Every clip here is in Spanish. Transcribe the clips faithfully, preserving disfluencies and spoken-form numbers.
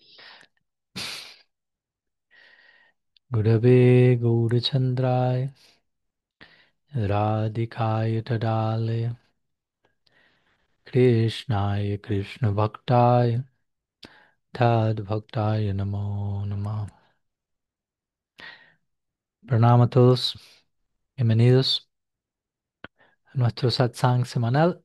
Gurave Gaurachandraya Radhikaya Tadalaya Krishnaya Krishna Bhaktaya Tad Bhaktaya Namo Namo. Pranama a todos, bienvenidos a nuestro satsang semanal.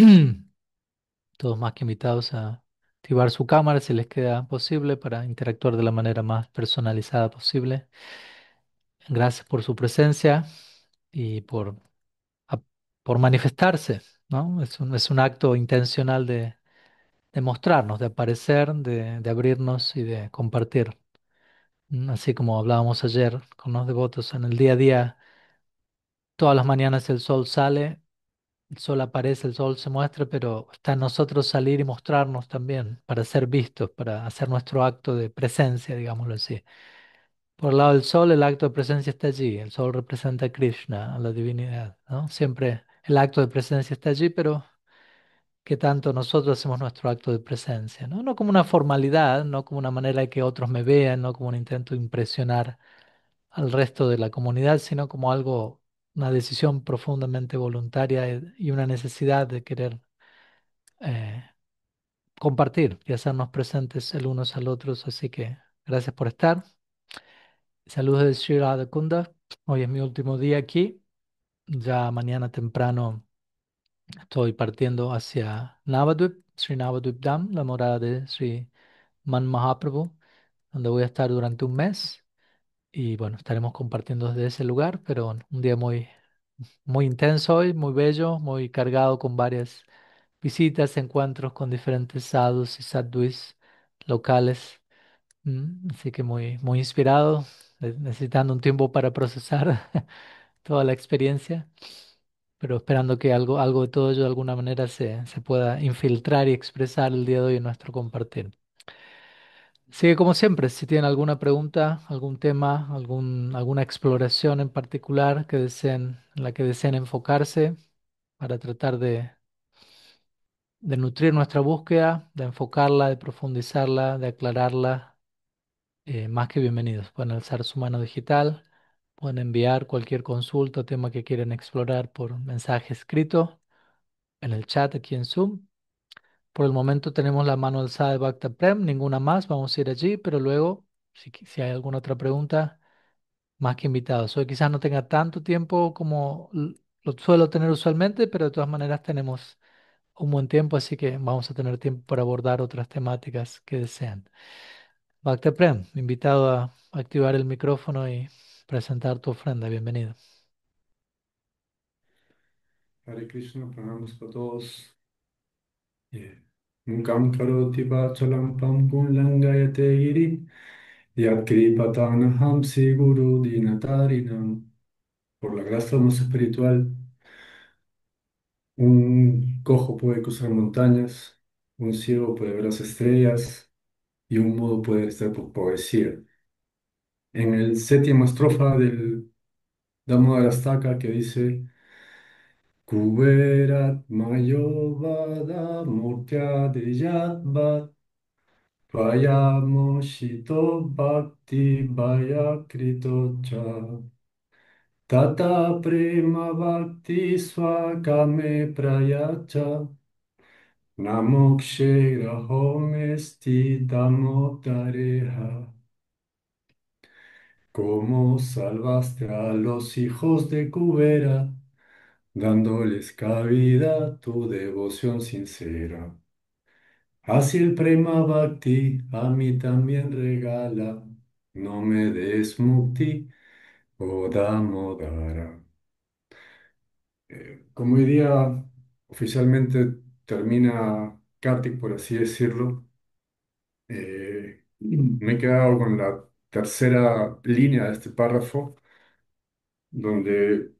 Todos más que invitados a activar su cámara si les queda posible para interactuar de la manera más personalizada posible. Gracias por su presencia y por, a- por manifestarse, ¿no? Es un, es un acto intencional de, de mostrarnos, de aparecer, de, de abrirnos y de compartir. Mm, Así como hablábamos ayer con los devotos, en el día a día, todas las mañanas el sol sale, el sol aparece, el sol se muestra, pero está en nosotros salir y mostrarnos también, para ser vistos, para hacer nuestro acto de presencia, digámoslo así. Por el lado del sol, el acto de presencia está allí. El sol representa a Krishna, a la divinidad, ¿no? Siempre el acto de presencia está allí, pero ¿qué tanto nosotros hacemos nuestro acto de presencia? ¿No? No como una formalidad, no como una manera de que otros me vean, no como un intento de impresionar al resto de la comunidad, sino como algo, una decisión profundamente voluntaria y y una necesidad de querer eh, compartir y hacernos presentes el unos al otros. Así que gracias por estar. Saludos de Sri Radhakunda. Hoy es mi último día aquí. Ya mañana temprano estoy partiendo hacia Navadvip, Sri Navadvip Dham, la morada de Sri Man Mahaprabhu, donde voy a estar durante un mes. Y bueno, estaremos compartiendo desde ese lugar, pero bueno, un día muy, muy intenso hoy, muy bello, muy cargado con varias visitas, encuentros con diferentes sadhus y sadhuis locales. Mm, Así que muy, muy inspirado, ne- necesitando un tiempo para procesar toda la experiencia, pero esperando que algo, algo de todo ello de alguna manera se, se pueda infiltrar y expresar el día de hoy en nuestro compartir. Así que como siempre, si tienen alguna pregunta, algún tema, algún, alguna exploración en particular que deseen, en la que deseen enfocarse para tratar de, de nutrir nuestra búsqueda, de enfocarla, de profundizarla, de aclararla, eh, más que bienvenidos. Pueden alzar su mano digital, pueden enviar cualquier consulta o tema que quieran explorar por mensaje escrito en el chat aquí en Zoom. Por el momento tenemos la mano alzada de Bhakta Prem, ninguna más, vamos a ir allí, pero luego, si, qui- si hay alguna otra pregunta, más que invitados. Hoy quizás no tenga tanto tiempo como l- lo suelo tener usualmente, pero de todas maneras tenemos un buen tiempo, así que vamos a tener tiempo para abordar otras temáticas que desean. Bhakta Prem, invitado a activar el micrófono y presentar tu ofrenda. Bienvenido. Hare Krishna, pranamos para todos. Eh, Mukam karoti vachalam pam langayate giri. Yat si guru dinatarinam. Por la gracia más espiritual, un cojo puede cruzar montañas, un ciego puede ver las estrellas y un mudo puede estar por poesía. En el séptima estrofa del Damodara que dice Kuberat Mayovada Murtya Diyat Vayamoshito bhakti vayakrito cha tata prema bhakti swakame prayacha namokshe grahomesti damotareha. ¿Cómo salvaste a los hijos de Cubera, dándoles cabida a tu devoción sincera? Así el Prema Bhakti a mí también regala, no me des mukti o damodara. Eh, como hoy día oficialmente termina Kartik, por así decirlo, eh, me he quedado con la tercera línea de este párrafo, donde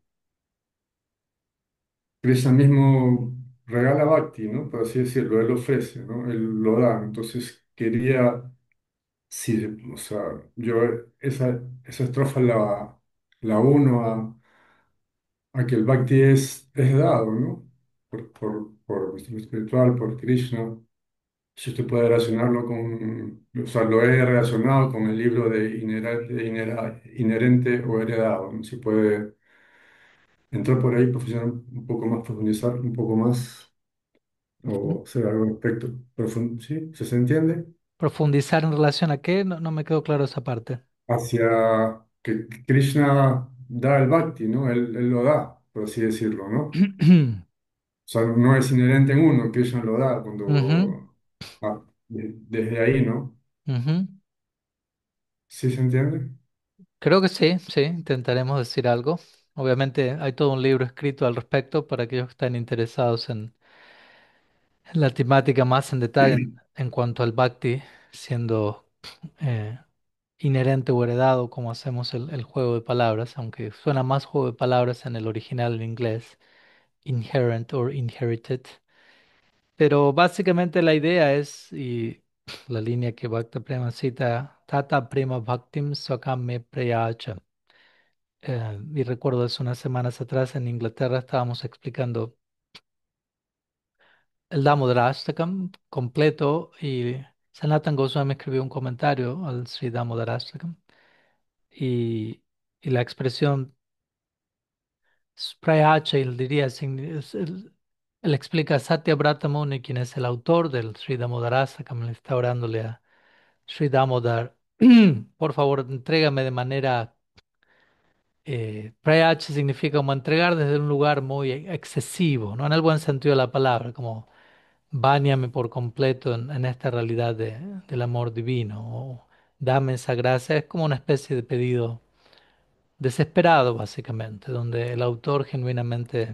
Krishna mismo regala Bhakti, ¿no? Por así decirlo, él ofrece, ¿no? Él lo da. Entonces quería. Sí, o sea, yo esa, esa estrofa la, la uno a, a que el Bhakti es, es dado, ¿no? Por, por, por el espiritual, por Krishna. Si usted puede relacionarlo con, o sea, lo he relacionado con el libro de Inherente, Inhera- Inherente o Heredado, ¿no? Si puede entrar por ahí, profundizar un poco más, profundizar un poco más Ujú. o hacer algo al respecto. Profun- ¿Sí? ¿Se se entiende? ¿Profundizar en relación a qué? No, no me quedó claro esa parte. Hacia que Krishna da el bhakti, ¿no? Él, él lo da, por así decirlo, ¿no? O sea, no es inherente en uno, Krishna lo da Ujú, cuando, ah, de- desde ahí, ¿no? ujú. ¿Sí se entiende? Creo que sí, sí, intentaremos decir algo. Obviamente hay todo un libro escrito al respecto para aquellos que están interesados en, en la temática más en detalle en, en cuanto al Bhakti, siendo eh, inherente o heredado, como hacemos el, el juego de palabras, aunque suena más juego de palabras en el original en inglés, inherent or inherited. Pero básicamente la idea es, y la línea que Bhakta Prema cita, Tata Prema Bhaktim Swakam Me Prayacha. Eh, y recuerdo hace unas semanas atrás en Inglaterra estábamos explicando el Damodarashtakam completo y Sanatan Goswami escribió un comentario al Sri Damodarashtakam y, y la expresión Sprayacha, él diría, signi- es él, él explica a Satya Brata Muni, quien es el autor del Sri Damodarashtakam, le está orándole a Sri Damodar, por favor, entrégame de manera eh, Prayach significa como entregar desde un lugar muy excesivo, ¿no? En el buen sentido de la palabra, como báñame por completo en, en esta realidad de- del amor divino, o dame esa gracia. Es como una especie de pedido desesperado, básicamente, donde el autor genuinamente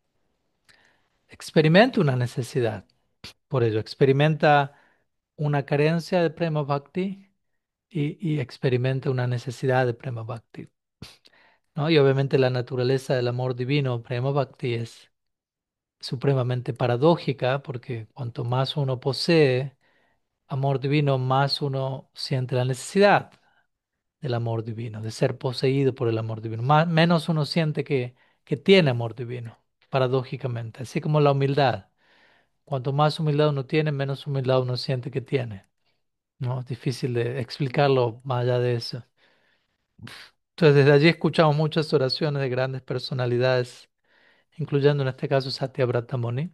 experimenta una necesidad. Por ello, experimenta una carencia de Prema Bhakti y, y experimenta una necesidad de Prema Bhakti, ¿no? Y obviamente la naturaleza del amor divino, Prema Bhakti, es supremamente paradójica porque cuanto más uno posee amor divino, más uno siente la necesidad del amor divino, de ser poseído por el amor divino. Más, menos uno siente que, que tiene amor divino, paradójicamente. Así como la humildad. Cuanto más humildad uno tiene, menos humildad uno siente que tiene, ¿no? Es difícil de explicarlo más allá de eso. Entonces, desde allí escuchamos muchas oraciones de grandes personalidades, incluyendo en este caso Satya Brata Muni,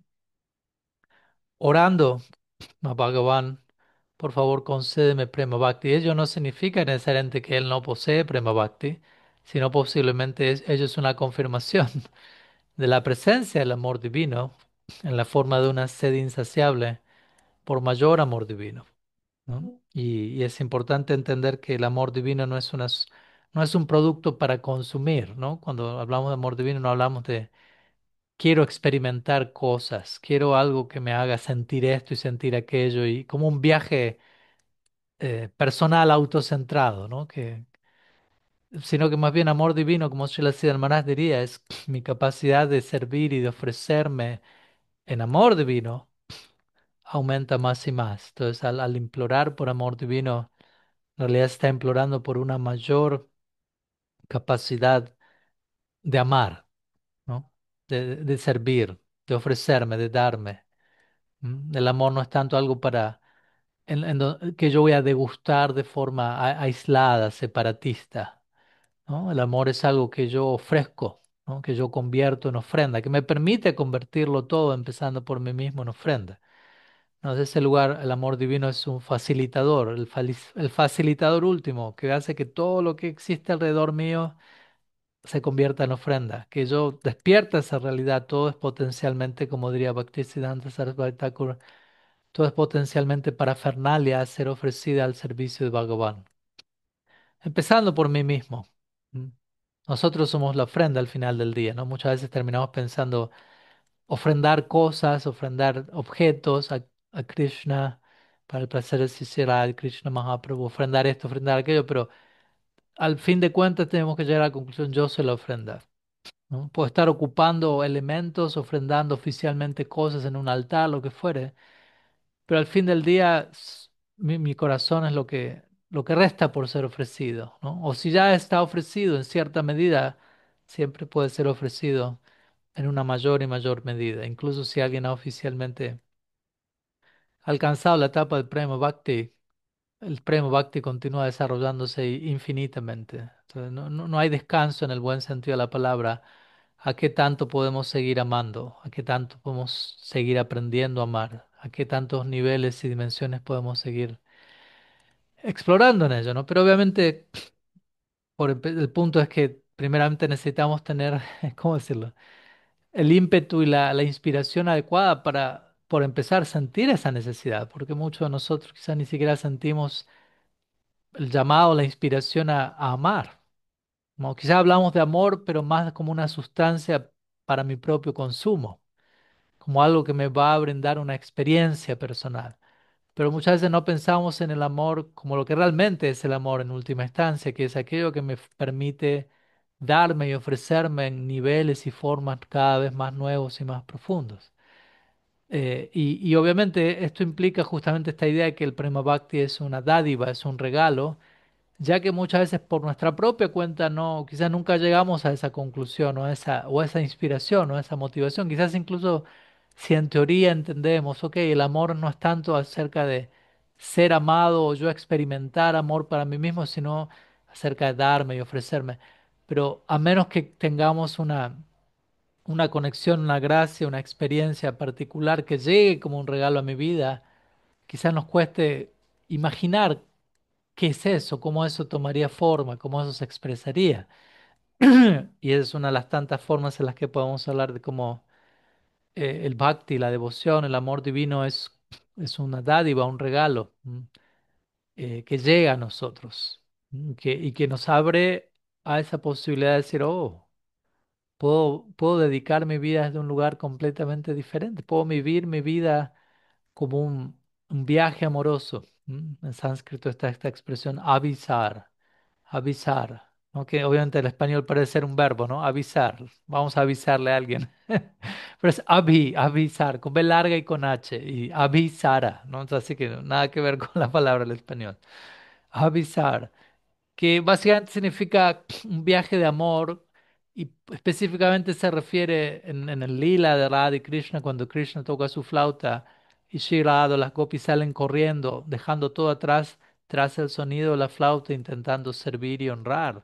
orando a Bhagavan, por favor concédeme Prema Bhakti. Ello no significa necesariamente que él no posee Prema Bhakti, sino posiblemente es, ello es una confirmación de la presencia del amor divino en la forma de una sed insaciable por mayor amor divino, ¿no? Y, y es importante entender que el amor divino no es una, s- no es un producto para consumir, ¿no? Cuando hablamos de amor divino no hablamos de quiero experimentar cosas, quiero algo que me haga sentir esto y sentir aquello, y como un viaje eh, personal autocentrado, ¿no? Que, sino que más bien amor divino, como Srila Siddhar Maharaj diría, es mi capacidad de servir y de ofrecerme en amor divino aumenta más y más. Entonces, al, al implorar por amor divino, en realidad está implorando por una mayor capacidad de amar, ¿no? De, de servir, de ofrecerme, de darme. ¿M? El amor no es tanto algo para en- en do- que yo voy a degustar de forma a- aislada, separatista, ¿no? El amor es algo que yo ofrezco, ¿no? Que yo convierto en ofrenda, que me permite convertirlo todo, empezando por mí mismo, en ofrenda. ¿No? Desde ese lugar, el amor divino es un facilitador, el, falic- el facilitador último, que hace que todo lo que existe alrededor mío se convierta en ofrenda, que yo despierta esa realidad, todo es potencialmente, como diría Bhaktisiddhanta Sarasvati Thakur, todo es potencialmente parafernalia a ser ofrecida al servicio de Bhagavan. Empezando por mí mismo. ¿M? Nosotros somos la ofrenda al final del día, ¿no? Muchas veces terminamos pensando ofrendar cosas, ofrendar objetos a, a Krishna para el placer de Sri Krishna Mahaprabhu, ofrendar esto, ofrendar aquello, pero al fin de cuentas tenemos que llegar a la conclusión, yo soy la ofrenda, ¿no? Puedo estar ocupando elementos, ofrendando oficialmente cosas en un altar, lo que fuere, pero al fin del día s- mi, mi corazón es lo que, lo que resta por ser ofrecido, ¿no? O si ya está ofrecido en cierta medida, siempre puede ser ofrecido en una mayor y mayor medida. Incluso si alguien ha oficialmente alcanzado la etapa del Prema Bhakti, el Prema Bhakti continúa desarrollándose infinitamente. Entonces, no, no, no hay descanso en el buen sentido de la palabra. ¿A qué tanto podemos seguir amando? ¿A qué tanto podemos seguir aprendiendo a amar? ¿A qué tantos niveles y dimensiones podemos seguir explorando en ello, ¿no? Pero obviamente, por el, el punto es que primeramente necesitamos tener, ¿cómo decirlo? El ímpetu y la, la inspiración adecuada para, por empezar a sentir esa necesidad, porque muchos de nosotros quizás ni siquiera sentimos el llamado, la inspiración a, a amar. Como quizás hablamos de amor, pero más como una sustancia para mi propio consumo, como algo que me va a brindar una experiencia personal. Pero muchas veces no pensamos en el amor como lo que realmente es el amor en última instancia, que es aquello que me permite darme y ofrecerme en niveles y formas cada vez más nuevos y más profundos. Eh, y, y obviamente esto implica justamente esta idea de que el Prema Bhakti es una dádiva, es un regalo, ya que muchas veces por nuestra propia cuenta no, quizás nunca llegamos a esa conclusión o a esa, o a esa inspiración o a esa motivación. Quizás incluso si en teoría entendemos, ok, el amor no es tanto acerca de ser amado o yo experimentar amor para mí mismo, sino acerca de darme y ofrecerme. Pero a menos que tengamos una, una conexión, una gracia, una experiencia particular que llegue como un regalo a mi vida, quizás nos cueste imaginar qué es eso, cómo eso tomaría forma, cómo eso se expresaría. Y esa es una de las tantas formas en las que podemos hablar de cómo eh, el bhakti, la devoción, el amor divino es, es una dádiva, un regalo ¿m? Eh, que llega a nosotros ¿m? que, y que nos abre a esa posibilidad de decir, oh, puedo, puedo dedicar mi vida desde un lugar completamente diferente, puedo vivir mi vida como un, un viaje amoroso. ¿M? En sánscrito está esta expresión avisar. Avisar, ¿no? Que obviamente el español parece ser un verbo, ¿no? Avisar. Vamos a avisarle a alguien. Pero es avi, avisar, con B larga y con H. Y avisara, ¿no? Entonces, así que nada que ver con la palabra del español. Avisar, que básicamente significa un viaje de amor y específicamente se refiere en, en el lila de Radha y Krishna cuando Krishna toca su flauta y Shri Radha, las gopis salen corriendo, dejando todo atrás tras el sonido de la flauta, intentando servir y honrar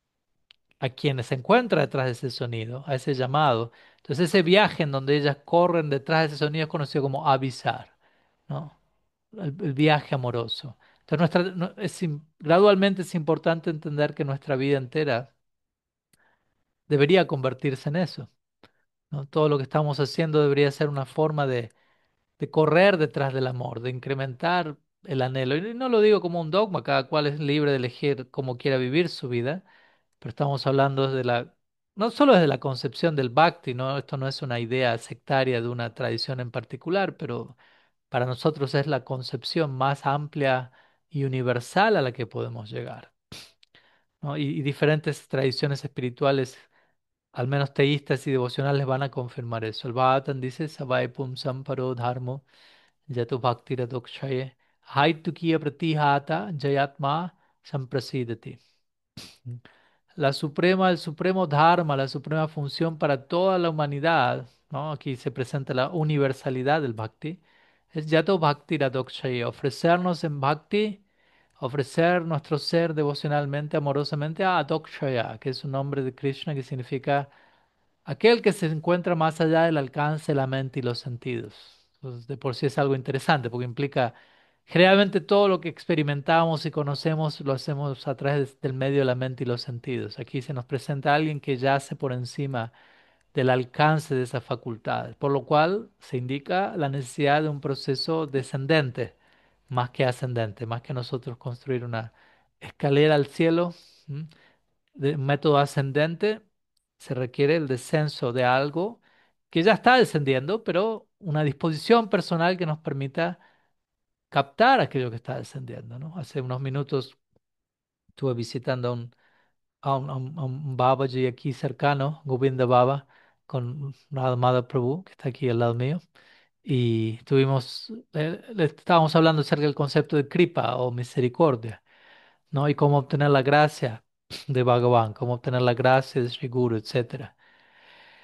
a quienes se encuentran detrás de ese sonido, a ese llamado. Entonces ese viaje en donde ellas corren detrás de ese sonido es conocido como avisar, ¿no? El, el viaje amoroso. Entonces, nuestra, no- es, im- gradualmente es importante entender que nuestra vida entera debería convertirse en eso, ¿no? Todo lo que estamos haciendo debería ser una forma de, de correr detrás del amor, de incrementar el anhelo. Y no lo digo como un dogma, cada cual es libre de elegir cómo quiera vivir su vida, pero estamos hablando desde la, no solo desde la concepción del bhakti, ¿no? Esto no es una idea sectaria de una tradición en particular, pero para nosotros es la concepción más amplia y universal a la que podemos llegar, ¿no? Y, y diferentes tradiciones espirituales, al menos teístas y devocionales, van a confirmar eso. El Bhagavatam dice, Savai pumsam paro dharmo, yato bhakti radokshaye, haitukiya pratihata jayatma samprasidati. La suprema, el supremo dharma, la suprema función para toda la humanidad, ¿no? Aquí se presenta la universalidad del bhakti. Es yato bhakti radokshaya, ofrecernos en bhakti, ofrecer nuestro ser devocionalmente, amorosamente a Adokshaya, que es un nombre de Krishna que significa aquel que se encuentra más allá del alcance de la mente y los sentidos. Entonces, de por sí es algo interesante porque implica, generalmente todo lo que experimentamos y conocemos lo hacemos a través del medio de la mente y los sentidos. Aquí se nos presenta alguien que yace por encima del alcance de esas facultades, por lo cual se indica la necesidad de un proceso descendente, más que ascendente, más que nosotros construir una escalera al cielo. ¿M? De método ascendente se requiere el descenso de algo que ya está descendiendo, pero una disposición personal que nos permita captar aquello que está descendiendo, ¿no? Hace unos minutos estuve visitando a un, a un, a un- a un Babaji aquí cercano, Govinda Baba, con Radha Madhava Prabhu, que está aquí al lado mío, y estuvimos, eh, le estábamos hablando acerca del concepto de kripa o misericordia, ¿no? Y cómo obtener la gracia de Bhagavan, cómo obtener la gracia de Sri Guru, etcétera.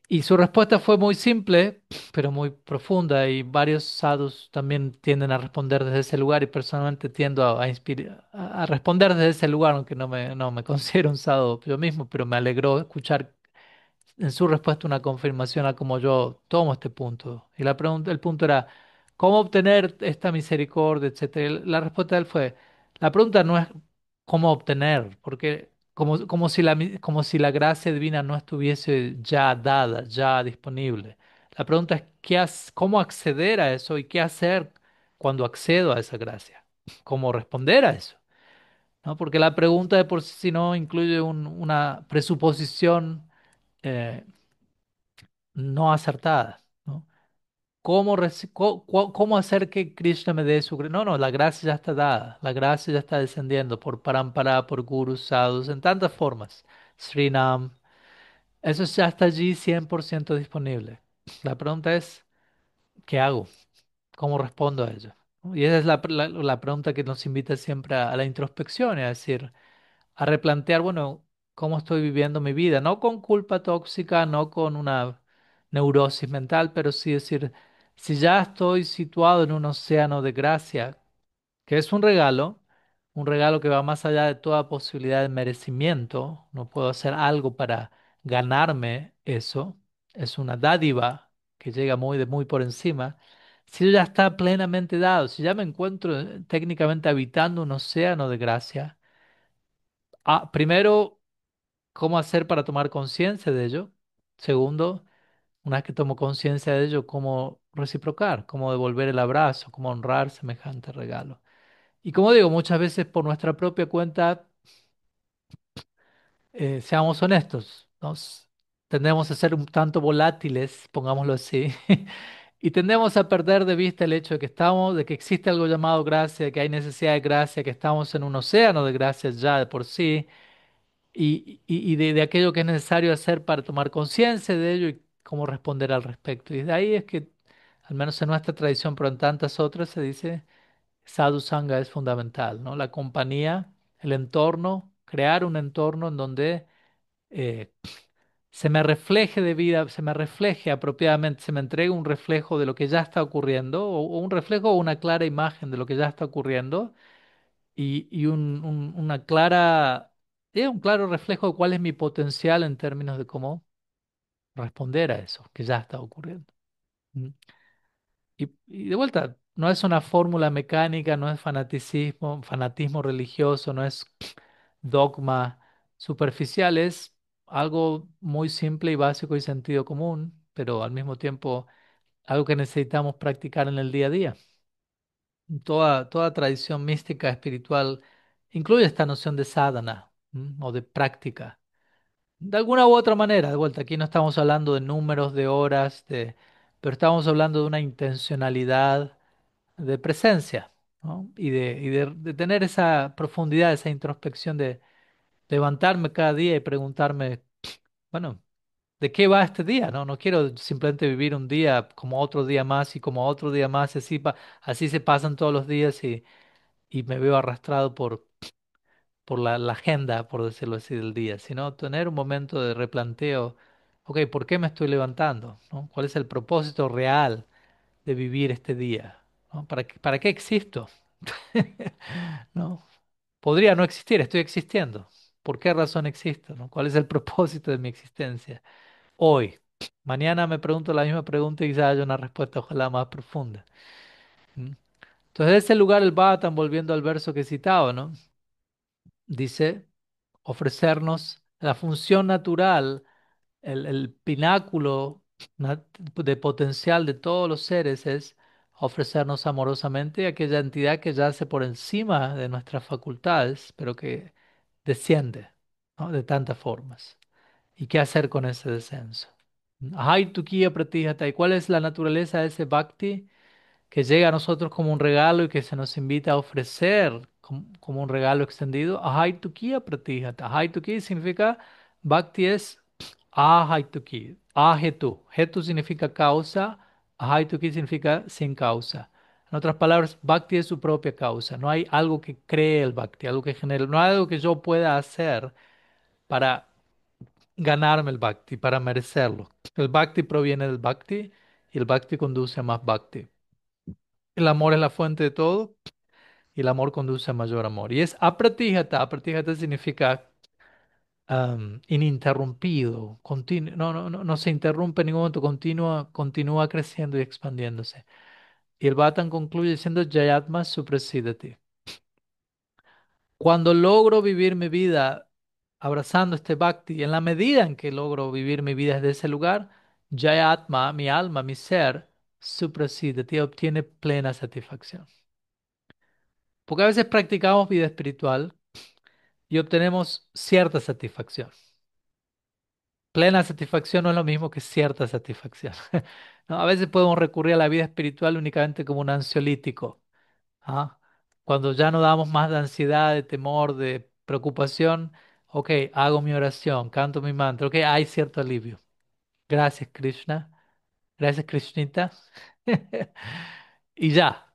Y su respuesta fue muy simple, pero muy profunda, y varios sadhus también tienden a responder desde ese lugar, y personalmente tiendo a, a, inspir- a a responder desde ese lugar, aunque no me, no me considero un sadhu yo mismo, pero me alegró escuchar en su respuesta una confirmación a cómo yo tomo este punto. Y la pregunta, el punto era, ¿cómo obtener esta misericordia, etcétera? Y la respuesta de él fue, la pregunta no es cómo obtener, porque como, como si la, mi- como si la gracia divina no estuviese ya dada, ya disponible. La pregunta es, ¿qué hac- ¿cómo acceder a eso y qué hacer cuando accedo a esa gracia? ¿Cómo responder a eso? ¿No? Porque la pregunta de por sí no incluye un- una presuposición eh, no acertada, ¿no? ¿Cómo, reci- co- co- cómo hacer que Krishna me dé su... gra- No, no, la gracia ya está dada, la gracia ya está descendiendo por parampara, por gurus, sadhus, en tantas formas. Srinam, eso ya está allí cien por ciento disponible. La pregunta es, ¿qué hago? ¿Cómo respondo a ello? ¿No? Y esa es la, la- la pregunta que nos invita siempre a, a la introspección, es decir, a replantear, bueno, cómo estoy viviendo mi vida, no con culpa tóxica, no con una neurosis mental, pero sí decir, si ya estoy situado en un océano de gracia, que es un regalo, un regalo que va más allá de toda posibilidad de merecimiento, no puedo hacer algo para ganarme eso, es una dádiva que llega muy de muy por encima. Si yo ya está plenamente dado, si ya me encuentro eh, técnicamente habitando un océano de gracia, ah, primero, ¿cómo hacer para tomar conciencia de ello? Segundo, una vez que tomo conciencia de ello, ¿cómo reciprocar? ¿Cómo devolver el abrazo? ¿Cómo honrar semejante regalo? Y como digo, muchas veces por nuestra propia cuenta, eh, seamos honestos, nos tendemos a ser un tanto volátiles, pongámoslo así, y tendemos a perder de vista el hecho de que estamos, de que existe algo llamado gracia, que hay necesidad de gracia, que estamos en un océano de gracia ya de por sí y, y- y de, de aquello que es necesario hacer para tomar conciencia de ello y cómo responder al respecto. Y de ahí es que, al menos en nuestra tradición, pero en tantas otras, se dice sadhu sangha es fundamental, ¿no? La compañía, el entorno, crear un entorno en donde eh, se me refleje de vida, se me refleje apropiadamente, se me entregue un reflejo de lo que ya está ocurriendo, o, o un reflejo o una clara imagen de lo que ya está ocurriendo y, y un, un- una clara, eh, un claro reflejo de cuál es mi potencial en términos de cómo responder a eso que ya está ocurriendo. ¿Mm? Y, y de vuelta, no es una fórmula mecánica, no es fanaticismo, fanatismo religioso, no es dogma superficial, es algo muy simple y básico y sentido común, pero al mismo tiempo algo que necesitamos practicar en el día a día. Toda, toda tradición mística espiritual incluye esta noción de sadhana, ¿m? O de práctica. De alguna u otra manera, de vuelta, aquí no estamos hablando de números, de horas, de, pero estamos hablando de una intencionalidad de presencia, ¿no? Y de, y de, de tener esa profundidad, esa introspección de levantarme cada día y preguntarme, bueno, ¿de qué va este día? No, no quiero simplemente vivir un día como otro día más y como otro día más, y así, pa- así se pasan todos los días y y me veo arrastrado por, por la, la agenda, por decirlo así, del día, sino tener un momento de replanteo, ok, ¿por qué me estoy levantando? ¿No? ¿Cuál es el propósito real de vivir este día? ¿No? ¿Para qué, para qué existo? ¿No? Podría no existir, estoy existiendo. ¿Por qué razón existo? ¿No? ¿Cuál es el propósito de mi existencia? Hoy. Mañana me pregunto la misma pregunta y quizás haya una respuesta, ojalá más profunda. ¿Mm? Entonces, de ese lugar el Bhattan, volviendo al verso que citaba, ¿no? Dice ofrecernos la función natural, el, el pináculo nat- de potencial de todos los seres es ofrecernos amorosamente a aquella entidad que yace por encima de nuestras facultades, pero que desciende, ¿no? De tantas formas. ¿Y qué hacer con ese descenso? Hay tu guía pratijata. ¿Y cuál es la naturaleza de ese bhakti? Que llega a nosotros como un regalo y que se nos invita a ofrecer com- como, un regalo extendido. Ahaitukiya pratihata. Ahaituki significa, Bhakti es ahaituki, ahetu. Hetu significa causa, ahaituki significa sin causa. En otras palabras, Bhakti es su propia causa. No hay algo que cree el Bhakti, algo que genere, no hay algo que yo pueda hacer para ganarme el bhakti, para merecerlo. El bhakti proviene del bhakti y el bhakti conduce a más bhakti. El amor es la fuente de todo y el amor conduce a mayor amor. Y es apratijata. Apratijata significa am, ininterrumpido, continuo, no, no, no, no se interrumpe en ningún momento, continúa, continúa creciendo y expandiéndose. Y el Bhattan concluye diciendo Jayatma Suprasidati. Cuando logro vivir mi vida abrazando este bhakti, y en la medida en que logro vivir mi vida desde ese lugar, Jayatma, mi alma, mi ser, Suprasidati, obtiene plena satisfacción. Porque a veces practicamos vida espiritual y obtenemos cierta satisfacción. Plena satisfacción no es lo mismo que cierta satisfacción. ¿No? A veces podemos recurrir a la vida espiritual únicamente como un ansiolítico. ¿Ah? Cuando ya no damos más de ansiedad, de temor, de preocupación, ok, hago mi oración, canto mi mantra, ok, hay cierto alivio. Gracias, Krishna. Gracias, Krishnita. Y ya.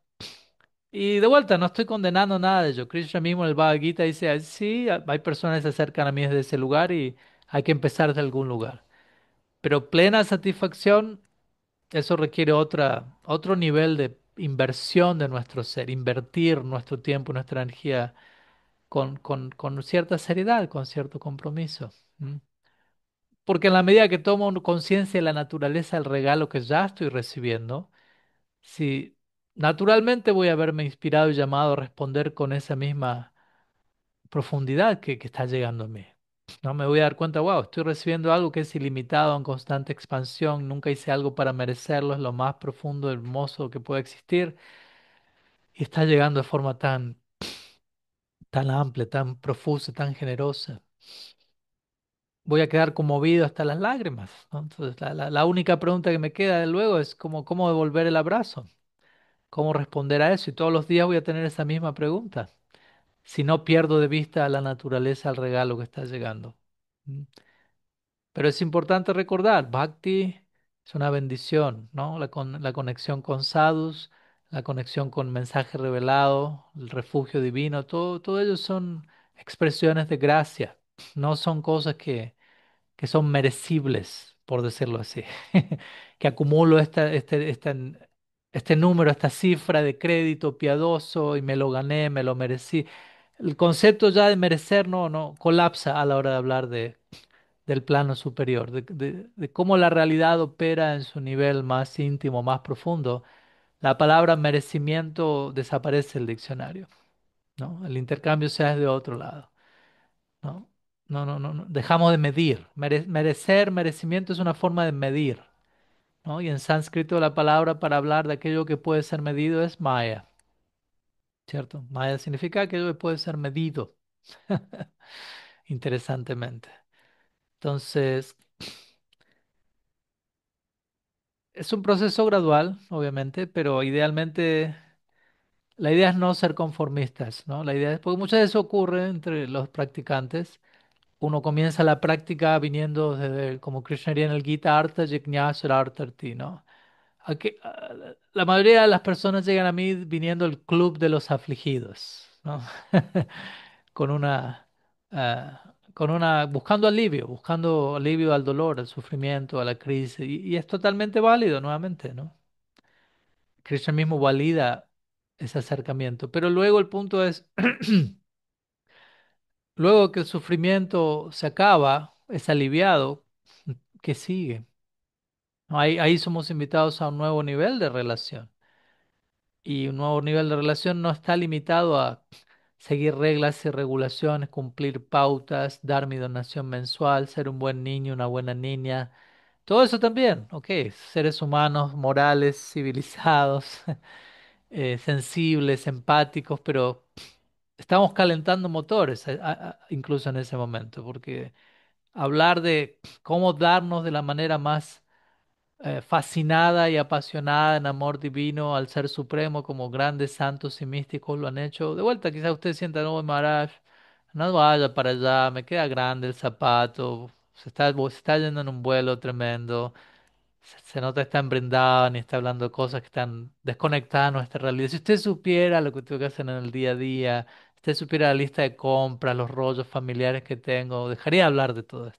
Y de vuelta, no estoy condenando nada de ello. Krishna mismo en el Bhagavad Gita dice, "Ah, sí, hay personas que se acercan a mí desde ese lugar y hay que empezar de algún lugar. Pero plena satisfacción, eso requiere otra, otro nivel de inversión de nuestro ser, invertir nuestro tiempo, nuestra energía con, con, con cierta seriedad, con cierto compromiso. ¿M? Porque en la medida que tomo conciencia de la naturaleza del regalo que ya estoy recibiendo, si naturalmente voy a verme inspirado y llamado a responder con esa misma profundidad que, que está llegando a mí. No me voy a dar cuenta, wow, estoy recibiendo algo que es ilimitado, en constante expansión, nunca hice algo para merecerlo, es lo más profundo, hermoso que puede existir, y está llegando de forma tan, tan amplia, tan profusa, tan generosa. Voy a quedar conmovido hasta las lágrimas, ¿no? Entonces, la, la, la única pregunta que me queda de luego es cómo, cómo devolver el abrazo, cómo responder a eso, y todos los días voy a tener esa misma pregunta, si no pierdo de vista la naturaleza, el regalo que está llegando. ¿Mm? Pero es importante recordar, Bhakti es una bendición, ¿no? La, con- la conexión con sadhus, la conexión con mensaje revelado, el refugio divino, todo, todo ello son expresiones de gracia, no son cosas que, que son merecibles, por decirlo así, que acumulo esta, este, esta- este número, esta cifra de crédito piadoso y me lo gané, me lo merecí. El concepto ya de merecer no, no colapsa a la hora de hablar de del plano superior, de, de- de cómo la realidad opera en su nivel más íntimo, más profundo. La palabra merecimiento desaparece del diccionario, ¿no? El intercambio se hace de otro lado, ¿no? No, no, no, no. Dejamos de medir. Mere- merecer, merecimiento es una forma de medir, ¿no? Y en sánscrito la palabra para hablar de aquello que puede ser medido es maya, ¿cierto? Maya significa aquello que puede ser medido, interesantemente. Entonces, es un proceso gradual, obviamente, pero idealmente la idea es no ser conformistas, ¿no? La idea es, porque muchas veces ocurre entre los practicantes, uno comienza la práctica viniendo desde, como Krishna diría en el Gita, Artha Jignasara Artharti, ¿no? Aquí, ah, la mayoría de las personas llegan a mí viniendo del club de los afligidos, ¿no? Con una, ah, con una, buscando alivio, buscando alivio al dolor, al sufrimiento, a la crisis, y, y es totalmente válido nuevamente, ¿no? Krishna mismo valida ese acercamiento. Pero luego el punto es, luego que el sufrimiento se acaba, es aliviado, ¿qué sigue? ¿No? Ahí, ahí somos invitados a un nuevo nivel de relación. Y un nuevo nivel de relación no está limitado a seguir reglas y regulaciones, cumplir pautas, dar mi donación mensual, ser un buen niño, una buena niña. Todo eso también, ok, seres humanos, morales, civilizados, eh, sensibles, empáticos, pero estamos calentando motores, a- a- a- incluso en ese momento, porque hablar de cómo darnos de la manera más eh, fascinada y apasionada en amor divino al Ser Supremo, como grandes santos y místicos lo han hecho. De vuelta, quizás usted sienta, no, Maharaj, no vaya para allá, me queda grande el zapato, se está, se está yendo en un vuelo tremendo. Se se nota que está emprendada ni está hablando de cosas que están desconectadas de nuestra realidad. Si usted supiera lo que tengo que hacer en el día a día, si usted supiera la lista de compras, los rollos familiares que tengo, dejaría de hablar de todo esto.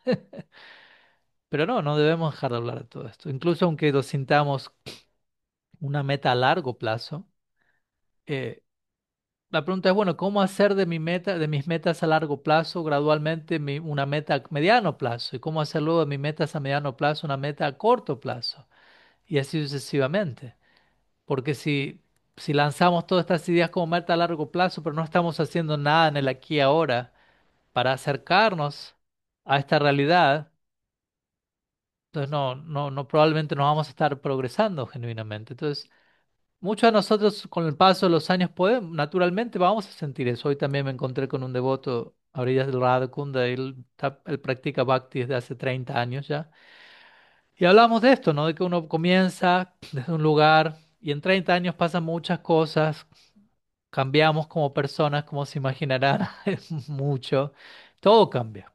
Pero no, no debemos dejar de hablar de todo esto. Incluso aunque lo sintamos una meta a largo plazo, eh, la pregunta es, bueno, ¿cómo hacer de mi meta, de mis metas a largo plazo gradualmente mi- una meta a mediano plazo? ¿Y cómo hacer luego de mis metas a mediano plazo una meta a corto plazo? Y así sucesivamente. Porque si, si lanzamos todas estas ideas como meta a largo plazo, pero no estamos haciendo nada en el aquí y ahora para acercarnos a esta realidad, entonces no, no, no probablemente no vamos a estar progresando genuinamente. Entonces, muchos de nosotros con el paso de los años podemos, naturalmente vamos a sentir eso. Hoy también me encontré con un devoto a orillas del Radha Kunda, él, está- él practica bhakti desde hace treinta años ya. Y hablamos de esto, ¿no? De que uno comienza desde un lugar y en treinta años pasan muchas cosas, cambiamos como personas, como se imaginarán, mucho. Todo cambia,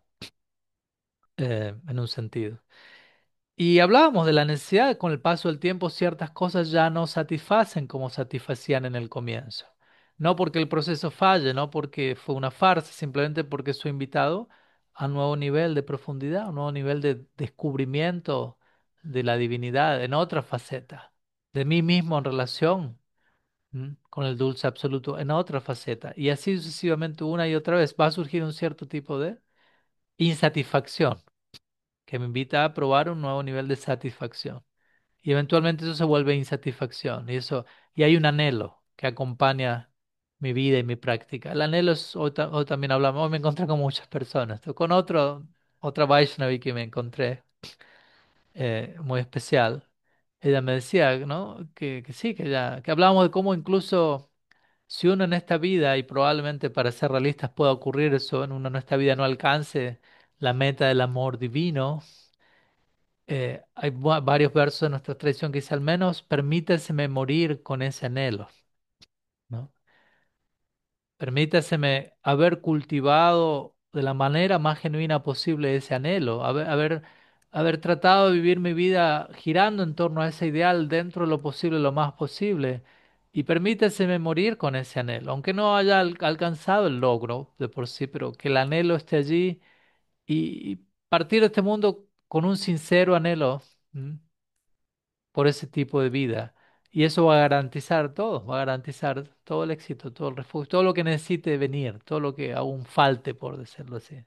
eh, en un sentido. Y hablábamos de la necesidad de con el paso del tiempo ciertas cosas ya no satisfacen como satisfacían en el comienzo. No porque el proceso falle, no porque fue una farsa, simplemente porque soy invitado a un nuevo nivel de profundidad, a un nuevo nivel de descubrimiento de la divinidad en otra faceta, de mí mismo en relación, ¿m? Con el dulce absoluto en otra faceta. Y así sucesivamente una y otra vez va a surgir un cierto tipo de insatisfacción que me invita a probar un nuevo nivel de satisfacción. Y eventualmente eso se vuelve insatisfacción. Y eso, y hay un anhelo que acompaña mi vida y mi práctica. El anhelo es, hoy, ta- hoy también hablamos, hoy me encontré con muchas personas, con otro, otra Vaishnavi que me encontré, eh, muy especial. Ella me decía, ¿no? Que, que sí, que ya, que hablábamos de cómo incluso si uno en esta vida, y probablemente para ser realistas pueda ocurrir eso, en uno en esta vida no alcance la meta del amor divino, eh, hay va- varios versos de nuestra tradición que dice, al menos permítaseme morir con ese anhelo, ¿no? Permítaseme haber cultivado de la manera más genuina posible ese anhelo, haber, haber, haber tratado de vivir mi vida girando en torno a ese ideal dentro de lo posible, lo más posible, y permítaseme morir con ese anhelo, aunque no haya al- alcanzado el logro de por sí, pero que el anhelo esté allí y, y partir de este mundo con un sincero anhelo. ¿M? Por ese tipo de vida. Y eso va a garantizar todo, va a garantizar todo el éxito, todo el refugio, todo lo que necesite venir, todo lo que aún falte, por decirlo así.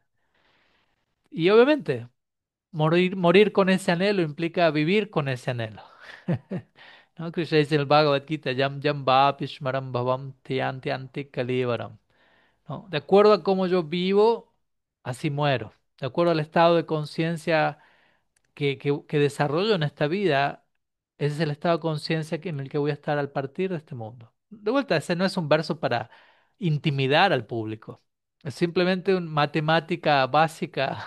Y obviamente, morir, morir con ese anhelo implica vivir con ese anhelo. ¿No? Krishna dice en el Bhagavad Gita, Yam Yam Bhapishmaram Bhavam Tiyanti Anti Kalivaram. ¿No? De acuerdo a cómo yo vivo, así muero. De acuerdo al estado de conciencia que, que, que desarrollo en esta vida, ese es el estado de conciencia que- en el que voy a estar al partir de este mundo. De vuelta, ese no es un verso para intimidar al público, es simplemente una matemática básica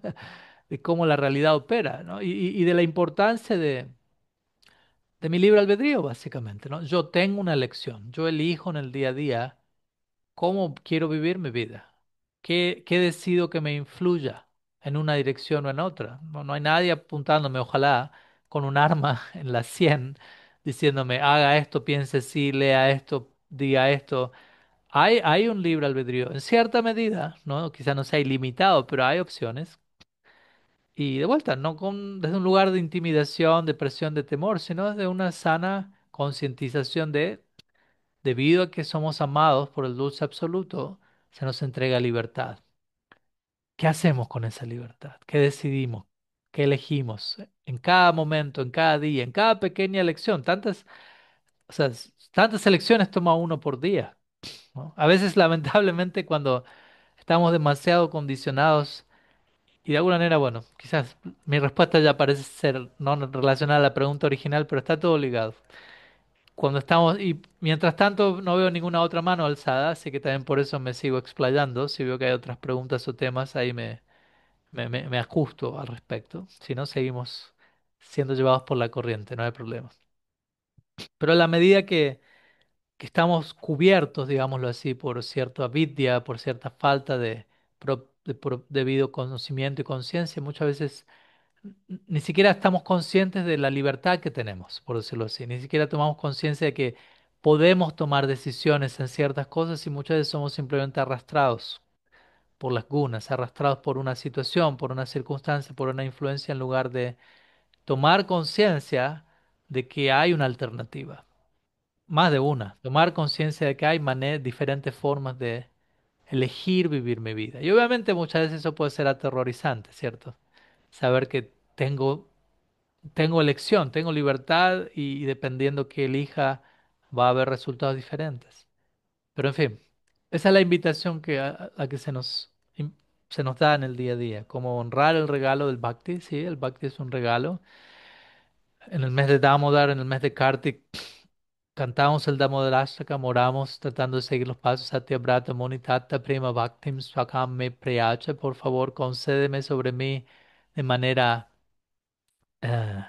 de cómo la realidad opera, ¿no? Y, y- y de la importancia de, de mi libre albedrío, básicamente, ¿no? Yo tengo una elección, yo elijo en el día a día cómo quiero vivir mi vida, qué, qué decido que me influya en una dirección o en otra. No, no hay nadie apuntándome, ojalá, con un arma en la sien, diciéndome, haga esto, piense así, lea esto, diga esto. Hay, hay un libre albedrío, en cierta medida, ¿no? Quizá no sea ilimitado, pero hay opciones. Y de vuelta, no con, desde un lugar de intimidación, de presión, de temor, sino desde una sana concientización de debido a que somos amados por el dulce absoluto, se nos entrega libertad. ¿Qué hacemos con esa libertad? ¿Qué decidimos? ¿Qué elegimos? En cada momento, en cada día, en cada pequeña elección. Tantas, o sea, s- tantas elecciones toma uno por día, ¿no? A veces, lamentablemente, cuando estamos demasiado condicionados y de alguna manera, bueno, quizás mi respuesta ya parece ser no relacionada a la pregunta original, pero está todo ligado. Cuando estamos, y mientras tanto no veo ninguna otra mano alzada, así que también por eso me sigo explayando. Si veo que hay otras preguntas o temas, ahí me, me, me, me ajusto al respecto. Si no, seguimos siendo llevados por la corriente, no hay problema. Pero a la medida que, que estamos cubiertos, digámoslo así, por cierta avidya, por cierta falta de, pro- de pro- debido conocimiento y conciencia, muchas veces n- ni siquiera estamos conscientes de la libertad que tenemos, por decirlo así. Ni siquiera tomamos conciencia de que podemos tomar decisiones en ciertas cosas y muchas veces somos simplemente arrastrados por las gunas, arrastrados por una situación, por una circunstancia, por una influencia, en lugar de tomar conciencia de que hay una alternativa, más de una, tomar conciencia de que hay mane- diferentes formas de elegir vivir mi vida. Y obviamente muchas veces eso puede ser aterrorizante, ¿cierto? Saber que tengo, tengo elección, tengo libertad y, y dependiendo que elija va a haber resultados diferentes. Pero en fin, esa es la invitación que a, a que se nos, im- se nos da en el día a día, como honrar el regalo del Bhakti, sí, el Bhakti es un regalo. En el mes de Damodar, en el mes de Kartik, cantamos el Damodar Ashtakam, oramos tratando de seguir los pasos. Satyabrata Munitata Prema Bhaktim Swakam Me Preyacha, por favor, concédeme sobre mí de manera, eh,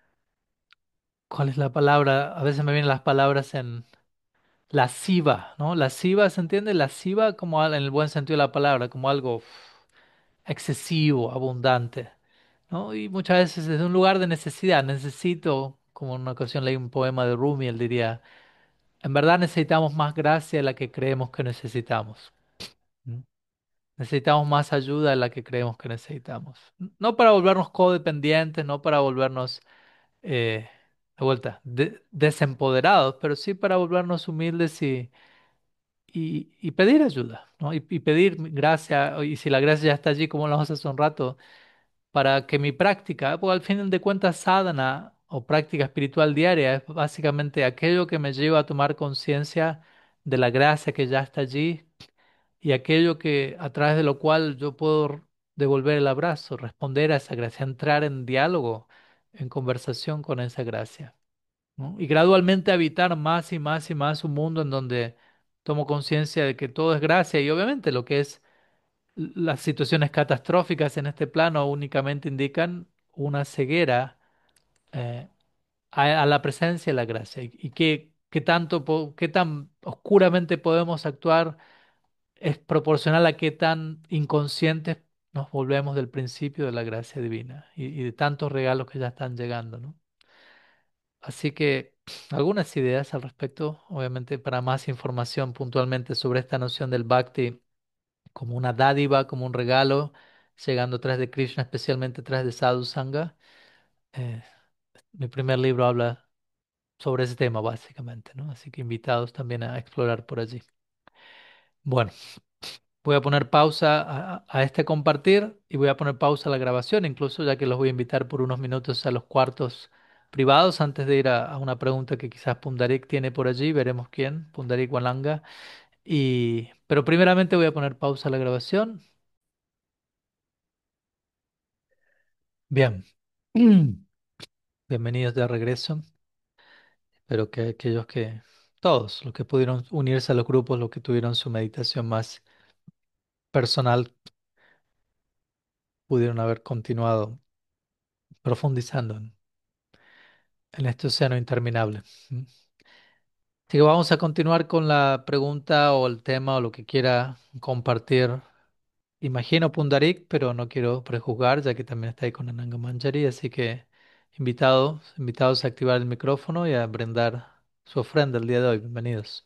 ¿cuál es la palabra? A veces me vienen las palabras en lasciva, ¿no? Lasciva, ¿se entiende? Lasciva como al- en el buen sentido de la palabra, como algo uf, excesivo, abundante, ¿no? Y muchas veces desde un lugar de necesidad, necesito, como en una ocasión leí un poema de Rumi, él diría, en verdad necesitamos más gracia de la que creemos que necesitamos. ¿M? Necesitamos más ayuda de la que creemos que necesitamos. No para volvernos codependientes, no para volvernos, eh, de vuelta, de- desempoderados, pero sí para volvernos humildes y, y, y pedir ayuda, ¿no? Y, y pedir gracia, y si la gracia ya está allí, como lo hace hace un rato, para que mi práctica, porque al final de cuentas sadhana o práctica espiritual diaria es básicamente aquello que me lleva a tomar conciencia de la gracia que ya está allí y aquello que a través de lo cual yo puedo devolver el abrazo, responder a esa gracia, entrar en diálogo, en conversación con esa gracia, ¿no? Y gradualmente habitar más y más y más un mundo en donde tomo conciencia de que todo es gracia y obviamente lo que es las situaciones catastróficas en este plano únicamente indican una ceguera, eh, a, a la presencia de la gracia y, y qué, qué tanto, po- qué tan oscuramente podemos actuar es proporcional a qué tan inconscientes nos volvemos del principio de la gracia divina y, y de tantos regalos que ya están llegando, ¿no? Así que algunas ideas al respecto, obviamente para más información puntualmente sobre esta noción del bhakti como una dádiva, como un regalo, llegando atrás de Krishna, especialmente atrás de Sadhu Sangha. Eh, Mi primer libro habla sobre ese tema, básicamente, ¿no? Así que invitados también a explorar por allí. Bueno, voy a poner pausa a, a este compartir y voy a poner pausa a la grabación, incluso ya que los voy a invitar por unos minutos a los cuartos privados antes de ir a, a una pregunta que quizás Pundarik tiene por allí, veremos quién, Pundarik Walanga. Y, pero primeramente voy a poner pausa a la grabación. Bien. Bienvenidos de regreso. Espero que aquellos que, todos los que pudieron unirse a los grupos, los que tuvieron su meditación más personal, pudieron haber continuado profundizando en, en este océano interminable. ¿Mm? Así que vamos a continuar con la pregunta o el tema o lo que quiera compartir. Imagino Pundarik, pero no quiero prejuzgar, ya que también está ahí con Ananga Manjari, así que invitados, invitados a activar el micrófono y a brindar su ofrenda el día de hoy. Bienvenidos.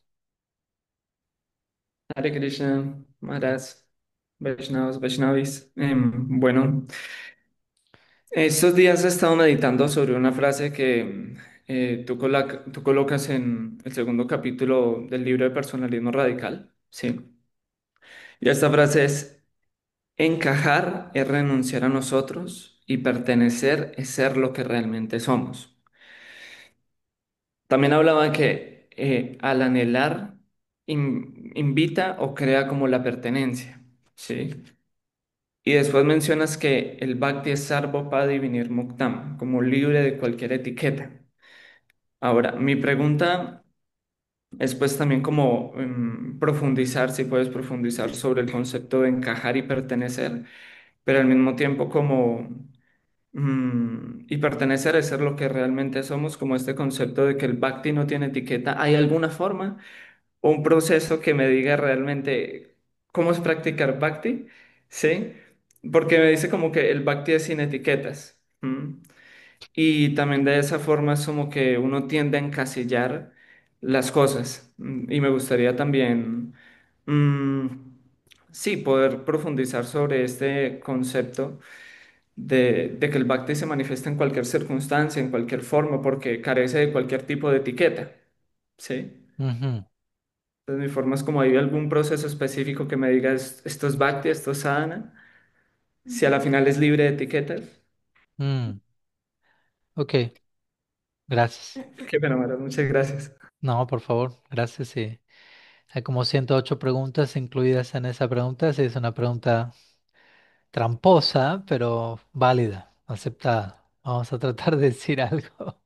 Hare Krishna, Maharaj, Vaishnavas, Vaishnavis. Em, bueno, estos días he estado meditando sobre una frase que eh, tú, coloca- tú colocas en el segundo capítulo del libro de Personalismo Radical, ¿sí? Y esta frase es, encajar es renunciar a nosotros y pertenecer es ser lo que realmente somos. También hablaba que eh, al anhelar in- invita o crea como la pertenencia, ¿sí? Y después mencionas que el Bhakti es Sarvapadi Vinir Muktam, como libre de cualquier etiqueta. Ahora, mi pregunta es pues también como em, profundizar, si puedes profundizar sobre el concepto de encajar y pertenecer, pero al mismo tiempo como... mm, y pertenecer es ser lo que realmente somos, como este concepto de que el Bhakti no tiene etiqueta. ¿Hay alguna forma o un proceso que me diga realmente cómo es practicar Bhakti? ¿Sí? Porque me dice como que el Bhakti es sin etiquetas. ¿M? Y también de esa forma es como que uno tiende a encasillar las cosas. ¿M? Y me gustaría también mm, sí, poder profundizar sobre este concepto de, de que el Bhakti se manifiesta en cualquier circunstancia, en cualquier forma, porque carece de cualquier tipo de etiqueta, ¿sí? Ujú, Entonces, mi forma es como hay algún proceso específico que me diga "Es- esto es Bhakti, esto es sadhana", si a la final es libre de etiquetas. mm, ok, gracias. Qué fenómeno, muchas gracias. No, por favor, gracias. Sí. Hay como ciento ocho preguntas incluidas en esa pregunta. Sí, es una pregunta tramposa, pero válida, aceptada. Vamos a tratar de decir algo.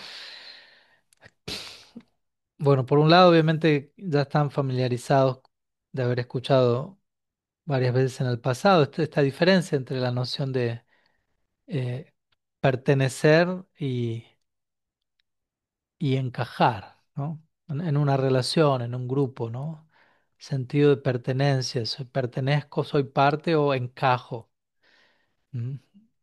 Bueno, por un lado, obviamente ya están familiarizados de haber escuchado varias veces en el pasado esta, esta diferencia entre la noción de eh, pertenecer y, y encajar, ¿no? En, en una relación, en un grupo, ¿no? Sentido de pertenencia, soy, pertenezco, soy parte o encajo. ¿Mm?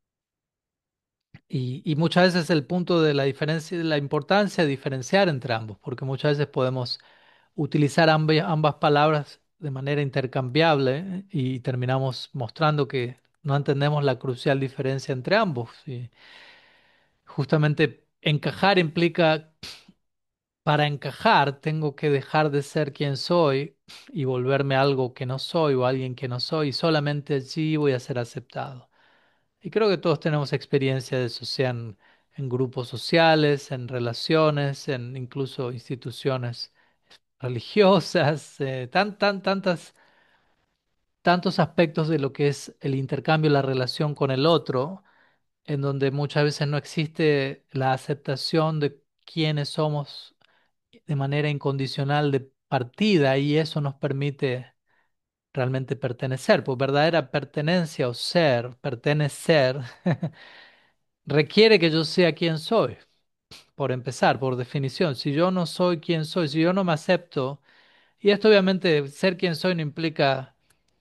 Y, y muchas veces el punto de la diferencia, de la importancia de diferenciar entre ambos, porque muchas veces podemos utilizar ambi- ambas palabras de manera intercambiable, ¿eh? Y terminamos mostrando que no entendemos la crucial diferencia entre ambos. Y justamente encajar implica, para encajar, tengo que dejar de ser quien soy y volverme algo que no soy o alguien que no soy, y solamente allí voy a ser aceptado. Y creo que todos tenemos experiencia de eso, sean en grupos sociales, en relaciones, en incluso instituciones religiosas, eh, tan, tan, tantas, tantos aspectos de lo que es el intercambio, la relación con el otro, en donde muchas veces no existe la aceptación de quiénes somos de manera incondicional de partida, y eso nos permite realmente pertenecer, pues verdadera pertenencia o ser, pertenecer, requiere que yo sea quien soy, por empezar, por definición. Si yo no soy quien soy, si yo no me acepto, y esto obviamente ser quien soy no implica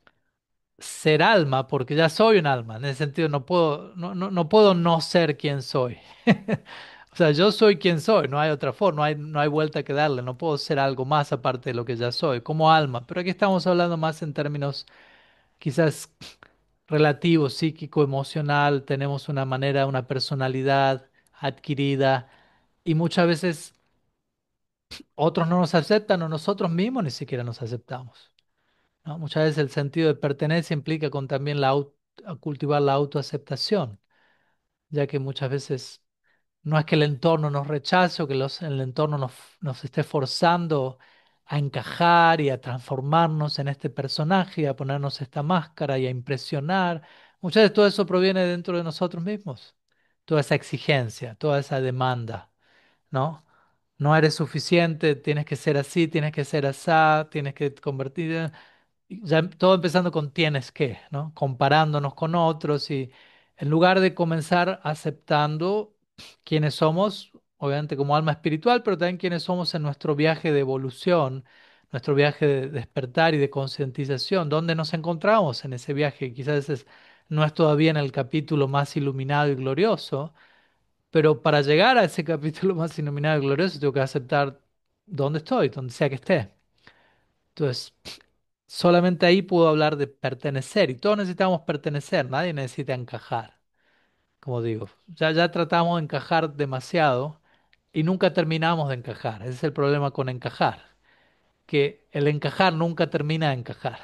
ser alma, porque ya soy un alma, en ese sentido no puedo, no, no, no puedo no ser quien soy. O sea, yo soy quien soy, no hay otra forma, no hay, no hay vuelta que darle, no puedo ser algo más aparte de lo que ya soy, como alma. Pero aquí estamos hablando más en términos quizás relativo, psíquico, emocional, tenemos una manera, una personalidad adquirida, y muchas veces otros no nos aceptan o nosotros mismos ni siquiera nos aceptamos, ¿no? Muchas veces el sentido de pertenencia implica con también la au- a cultivar la autoaceptación, ya que muchas veces no es que el entorno nos rechace o que los- el entorno nos, nos esté forzando a encajar y a transformarnos en este personaje y a ponernos esta máscara y a impresionar. Muchas veces todo eso proviene dentro de nosotros mismos, toda esa exigencia, toda esa demanda, ¿no? No eres suficiente, tienes que ser así, tienes que ser asá, tienes que convertir, ya todo empezando con tienes que, ¿no? Comparándonos con otros, y en lugar de comenzar aceptando quiénes somos, obviamente como alma espiritual, pero también quiénes somos en nuestro viaje de evolución, nuestro viaje de despertar y de concientización, dónde nos encontramos en ese viaje. Quizás es- no es todavía en el capítulo más iluminado y glorioso, pero para llegar a ese capítulo más iluminado y glorioso tengo que aceptar dónde estoy, donde sea que esté. Entonces, solamente ahí puedo hablar de pertenecer, y todos necesitamos pertenecer, nadie necesita encajar, como digo. Ya, ya tratamos de encajar demasiado y nunca terminamos de encajar. Ese es el problema con encajar, que el encajar nunca termina de encajar,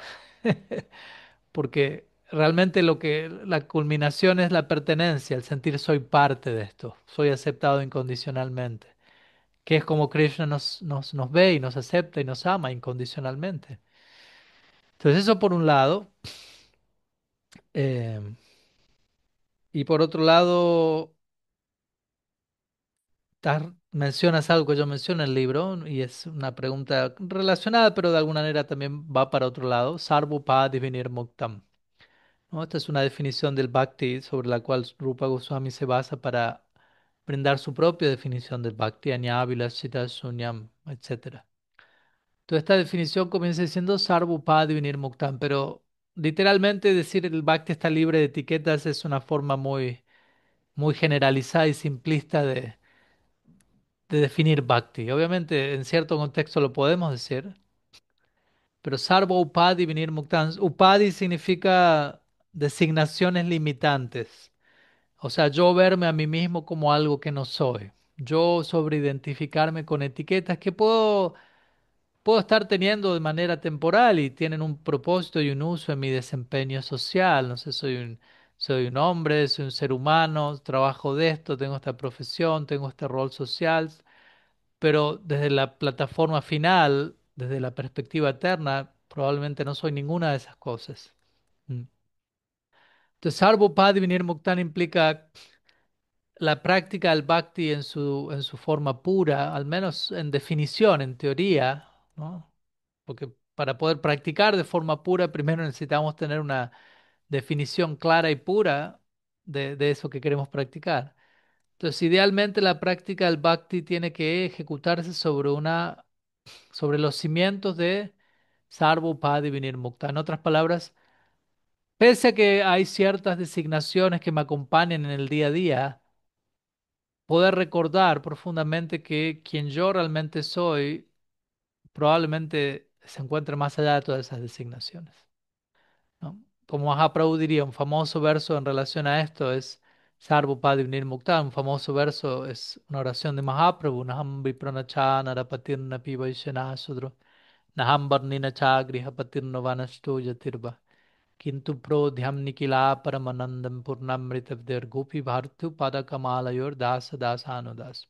porque realmente lo que la culminación es la pertenencia, el sentir soy parte de esto, soy aceptado incondicionalmente, que es como Krishna nos, nos, nos ve y nos acepta y nos ama incondicionalmente. Entonces eso por un lado. eh, Y por otro lado, tas- mencionas algo que yo menciono en el libro, y es una pregunta relacionada, pero de alguna manera también va para otro lado. Sarvopad Divinir Muktam, ¿no? Esta es una definición del Bhakti sobre la cual Rupa Goswami se basa para brindar su propia definición del Bhakti, Añavilashita Sunyam, etcétera. Entonces, esta definición comienza diciendo Sarvopad Divinir Muktam, pero literalmente decir el Bhakti está libre de etiquetas es una forma muy, muy generalizada y simplista de de definir bhakti. Obviamente, en cierto contexto lo podemos decir, Pero Sarva Upadi Vinir Muktan. Upadi significa designaciones limitantes. O sea, yo verme a mí mismo como algo que no soy. Yo sobreidentificarme con etiquetas que puedo, puedo estar teniendo de manera temporal y tienen un propósito y un uso en mi desempeño social. No sé, soy un, soy un hombre, soy un ser humano, trabajo de esto, tengo esta profesión, tengo este rol social, pero desde la plataforma final, desde la perspectiva eterna, probablemente no soy ninguna de esas cosas. Mm. Entonces, Sarvopad Vinir Muktan implica la práctica del bhakti en su, en su forma pura, al menos en definición, en teoría, ¿no? Porque para poder practicar de forma pura, primero necesitamos tener una definición clara y pura de, de eso que queremos practicar. Entonces, idealmente la práctica del bhakti tiene que ejecutarse sobre una, sobre los cimientos de Sarva Upadhi Vinirmukta. En otras palabras, pese a que hay ciertas designaciones que me acompañan en el día a día, poder recordar profundamente que quien yo realmente soy probablemente se encuentre más allá de todas esas designaciones, ¿no? Como Mahaprabhu diría, un famoso verso en relación a esto es Sarvapadi Nirmukta, un famoso verso es una oración de Mahaprabhu, Naham vipranacha narapatirna pivaishyana sudro, Naham varnina cha grihapatirna vanastu yatirva, Kintu prodhyam nikila paramanandam purnamritavdir gopi bhartu padakamalayur dasa dasanudas.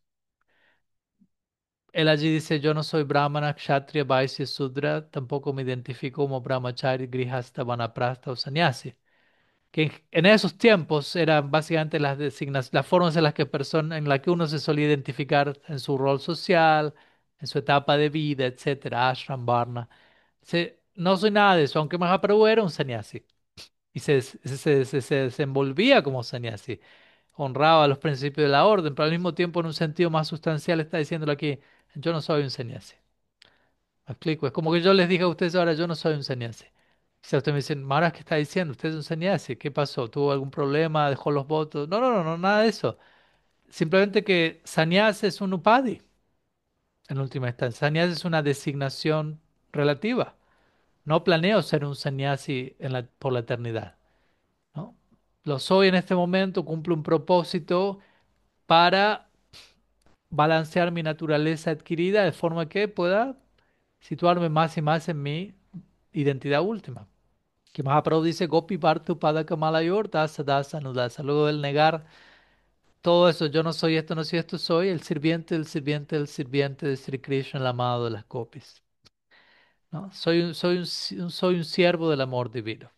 Él allí dice, yo no soy brahmana, kshatriya, vaisya, sudra, tampoco me identifico como brahmachari, grihasta, vanaprastha o sannyasi. Que en, en esos tiempos eran básicamente las designas, las formas en las que persona, en la que uno se solía identificar en su rol social, en su etapa de vida, etcétera, ashram, varna. Se- no soy nada de eso, aunque Mahaprabhu era un sannyasi y se, se, se, se- se desenvolvía como sannyasi, honraba los principios de la orden, pero al mismo tiempo en un sentido más sustancial está diciéndolo aquí, yo no soy un sannyasi. Me explico, es como que yo les dije a ustedes ahora, yo no soy un sannyasi. Si ustedes me dicen, Maharaj, ¿qué está diciendo? ¿Usted es un sannyasi? ¿Qué pasó? ¿Tuvo algún problema? ¿Dejó los votos? No, no, no, no, nada de eso. Simplemente que sannyasi es un upadi, en última instancia. Sannyasi es una designación relativa. No planeo ser un sannyasi en la, por la eternidad, ¿no? Lo soy en este momento, cumplo un propósito para balancear mi naturaleza adquirida de forma que pueda situarme más y más en mi identidad última. Que Mahaprabhu dice, Gopi Bhartu Padakamalayur Dasa Dasa Anudasa. Luego del negar todo eso, yo no soy esto, no soy esto, soy el sirviente, el sirviente, el sirviente de Sri Krishna, el amado de las gopis, ¿no? Soy un, soy un, si- un- soy un siervo del amor divino.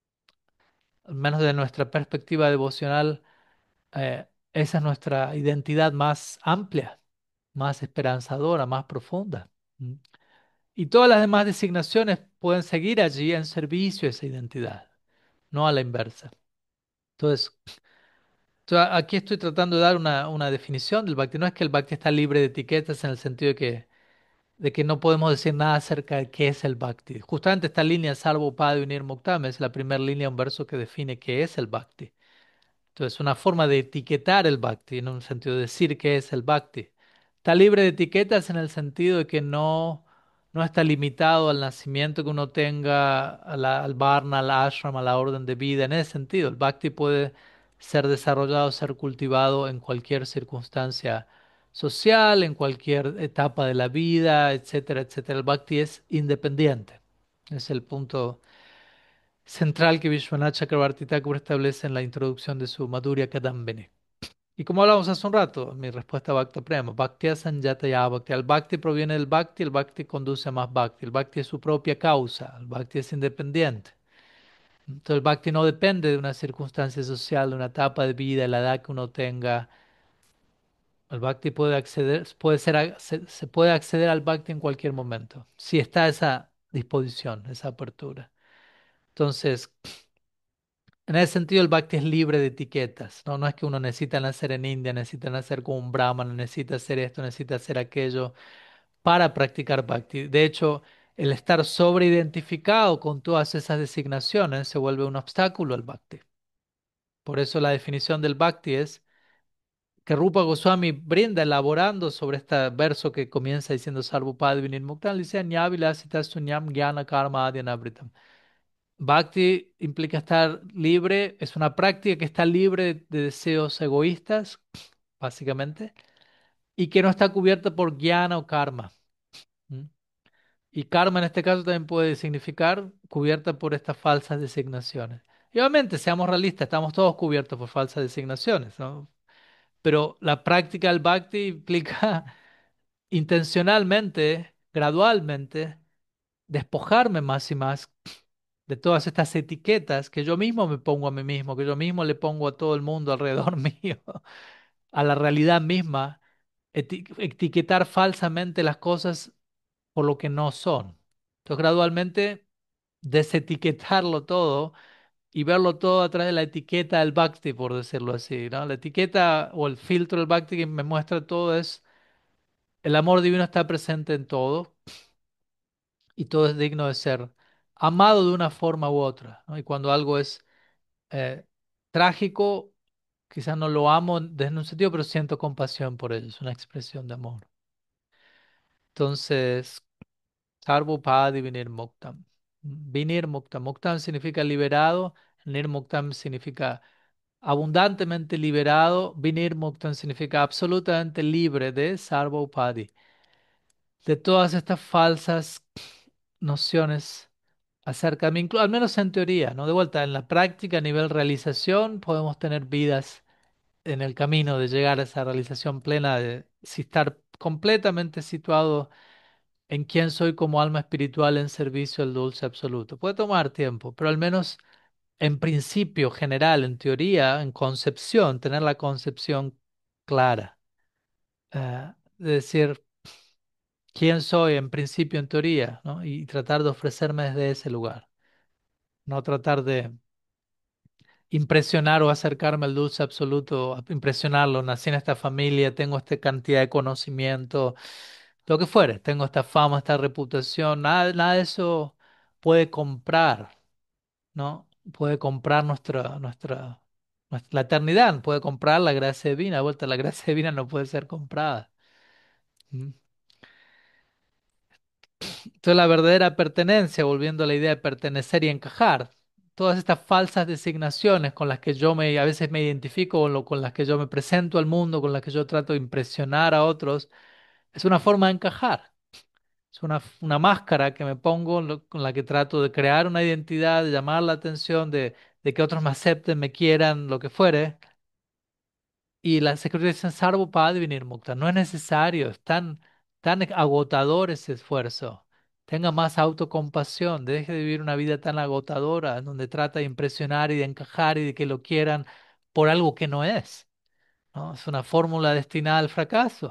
Al menos de nuestra perspectiva devocional, eh, esa es nuestra identidad más amplia, más esperanzadora, más profunda. ¿Mm? Y todas las demás designaciones pueden seguir allí en servicio a esa identidad, no a la inversa. Entonces, yo a- aquí estoy tratando de dar una, una definición del bhakti. No es que el bhakti está libre de etiquetas en el sentido de que, de que no podemos decir nada acerca de qué es el bhakti. Justamente esta línea, Sarvo Padu Nirmuktam, es la primera línea, un verso que define qué es el bhakti. Entonces, una forma de etiquetar el bhakti, en un sentido de decir qué es el bhakti. Está libre de etiquetas en el sentido de que no, no está limitado al nacimiento que uno tenga, a la- al varna, al ashram, a la orden de vida. En ese sentido, el bhakti puede ser desarrollado, ser cultivado en cualquier circunstancia social, en cualquier etapa de la vida, etcétera, etcétera. El bhakti es independiente. Es el punto central que Vishwanath Chakrabarti Thakur establece en la introducción de su Madhurya Kadambini. Y como hablamos hace un rato, mi respuesta a Bhakti Prema, Bhaktya Sanjataya Bhakti. El Bhakti proviene del Bhakti, el Bhakti conduce a más Bhakti. El Bhakti es su propia causa, el Bhakti es independiente. Entonces el Bhakti no depende de una circunstancia social, de una etapa de vida, de la edad que uno tenga. El Bhakti puede acceder, puede ser, a- se, se puede acceder al Bhakti en cualquier momento, si está esa disposición, esa apertura. Entonces, en ese sentido, el bhakti es libre de etiquetas, ¿no? No es que uno necesita nacer en India, necesita nacer como un brahmana, necesita hacer esto, necesita hacer aquello para practicar bhakti. De hecho, el estar sobreidentificado con todas esas designaciones se vuelve un obstáculo al bhakti. Por eso la definición del bhakti es que Rupa Goswami brinda elaborando sobre este verso que comienza diciendo Sarvapad Vinirmuktam, dice Ñavilasita sunyam jnana karma adyanavritam. Bhakti implica estar libre, es una práctica que está libre de deseos egoístas, básicamente, y que no está cubierta por jnana o karma. ¿Mm? Y karma en este caso también puede significar cubierta por estas falsas designaciones. Y obviamente, seamos realistas, estamos todos cubiertos por falsas designaciones, ¿no? Pero la práctica del bhakti implica intencionalmente, gradualmente, despojarme más y más de todas estas etiquetas que yo mismo me pongo a mí mismo, que yo mismo le pongo a todo el mundo alrededor mío, a la realidad misma, eti- etiquetar falsamente las cosas por lo que no son. Entonces, gradualmente, desetiquetarlo todo y verlo todo a través de la etiqueta del Bhakti, por decirlo así, ¿no? La etiqueta o el filtro del Bhakti que me muestra todo es el amor divino está presente en todo y todo es digno de ser amado de una forma u otra, ¿no? Y cuando algo es eh, trágico, quizás no lo amo desde un sentido, pero siento compasión por ello, es una expresión de amor. Entonces, Sarvopadi Vinirmuktam. Vinirmuktam. Muktam significa liberado, Nirmuktam significa abundantemente liberado, Vinirmuktam significa absolutamente libre de Sarvopadi, de todas estas falsas nociones acerca de mí, inclu- al menos en teoría, ¿no? De vuelta, en la práctica, a nivel realización, podemos tener vidas en el camino de llegar a esa realización plena, de si estar completamente situado en quién soy como alma espiritual en servicio al dulce absoluto. Puede tomar tiempo, pero al menos en principio general, en teoría, en concepción, tener la concepción clara. Eh, de decir quién soy en principio, en teoría, ¿no? Y tratar de ofrecerme desde ese lugar. No tratar de impresionar o acercarme al dulce absoluto, a impresionarlo. Nací en esta familia, tengo esta cantidad de conocimiento, lo que fuere, tengo esta fama, esta reputación, nada, nada de eso puede comprar, ¿no? Puede comprar nuestra, nuestra, nuestra- la eternidad, puede comprar la gracia divina. De vuelta, la gracia divina no puede ser comprada. ¿Mm? Entonces, la verdadera pertenencia, volviendo a la idea de pertenecer y encajar, todas estas falsas designaciones con las que yo me, a veces me identifico, con, lo, con las que yo me presento al mundo, con las que yo trato de impresionar a otros, es una forma de encajar. Es una, una máscara que me pongo, lo- con la que trato de crear una identidad, de llamar la atención, de, de que otros me acepten, me quieran, lo que fuere. Y la secretaria dice, Sarvo venir Mukta. No es necesario, es tan, tan agotador ese esfuerzo. Tenga más autocompasión, deje de vivir una vida tan agotadora, en donde trata de impresionar y de encajar y de que lo quieran por algo que no es, ¿no? Es una fórmula destinada al fracaso.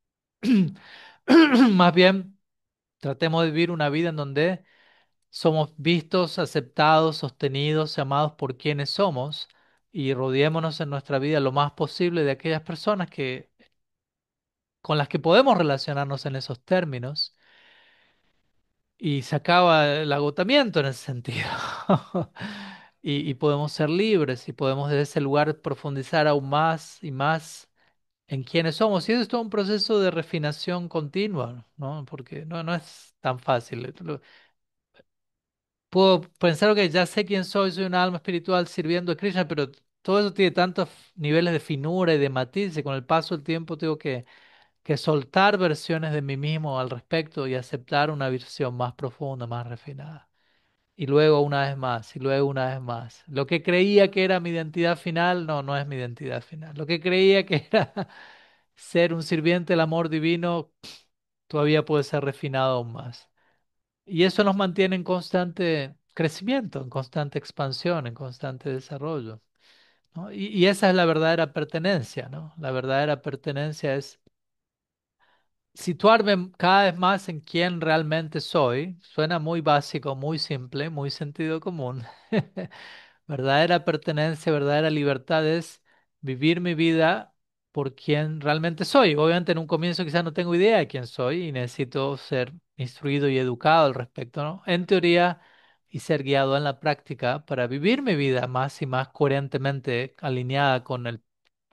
Más bien, tratemos de vivir una vida en donde somos vistos, aceptados, sostenidos y amados por quienes somos y rodeémonos en nuestra vida lo más posible de aquellas personas que con las que podemos relacionarnos en esos términos y se acaba el agotamiento en ese sentido. Y, y podemos ser libres y podemos desde ese lugar profundizar aún más y más en quiénes somos. Y eso es todo un proceso de refinación continua, ¿no? Porque no, no es tan fácil. Lo- Puedo pensar que ya sé quién soy, soy un alma espiritual sirviendo a Krishna, pero todo eso tiene tantos niveles de finura y de matiz, y con el paso del tiempo tengo que que soltar versiones de mí mismo al respecto y aceptar una versión más profunda, más refinada. Y luego una vez más, y luego una vez más. Lo que creía que era mi identidad final, no, no es mi identidad final. Lo que creía que era ser un sirviente del amor divino, todavía puede ser refinado aún más. Y eso nos mantiene en constante crecimiento, en constante expansión, en constante desarrollo, ¿no? Y, y esa es la verdadera pertenencia, ¿no? La verdadera pertenencia es situarme cada vez más en quién realmente soy. Suena muy básico, muy simple, muy sentido común. Verdadera pertenencia, verdadera libertad es vivir mi vida por quien realmente soy. Obviamente en un comienzo quizás no tengo idea de quién soy y necesito ser instruido y educado al respecto, ¿no? En teoría y ser guiado en la práctica para vivir mi vida más y más coherentemente alineada con el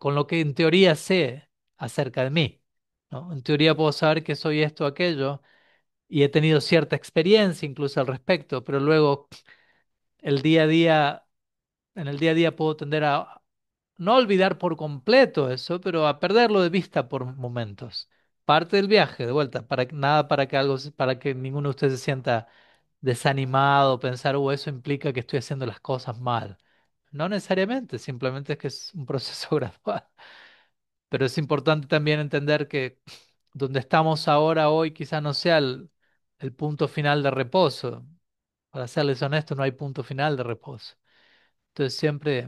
con lo que en teoría sé acerca de mí, ¿no? En teoría puedo saber que soy esto o aquello y he tenido cierta experiencia incluso al respecto, pero luego el día a día, en el día a día puedo tender a no olvidar por completo eso, pero a perderlo de vista por momentos. Parte del viaje, de vuelta, para que- nada para que algo, se- para que ninguno de ustedes se sienta desanimado, pensar, oh, eso implica que estoy haciendo las cosas mal. No necesariamente, simplemente es que es un proceso gradual. Pero es importante también entender que donde estamos ahora, hoy, quizás no sea el, el punto final de reposo. Para serles honesto, no hay punto final de reposo. Entonces siempre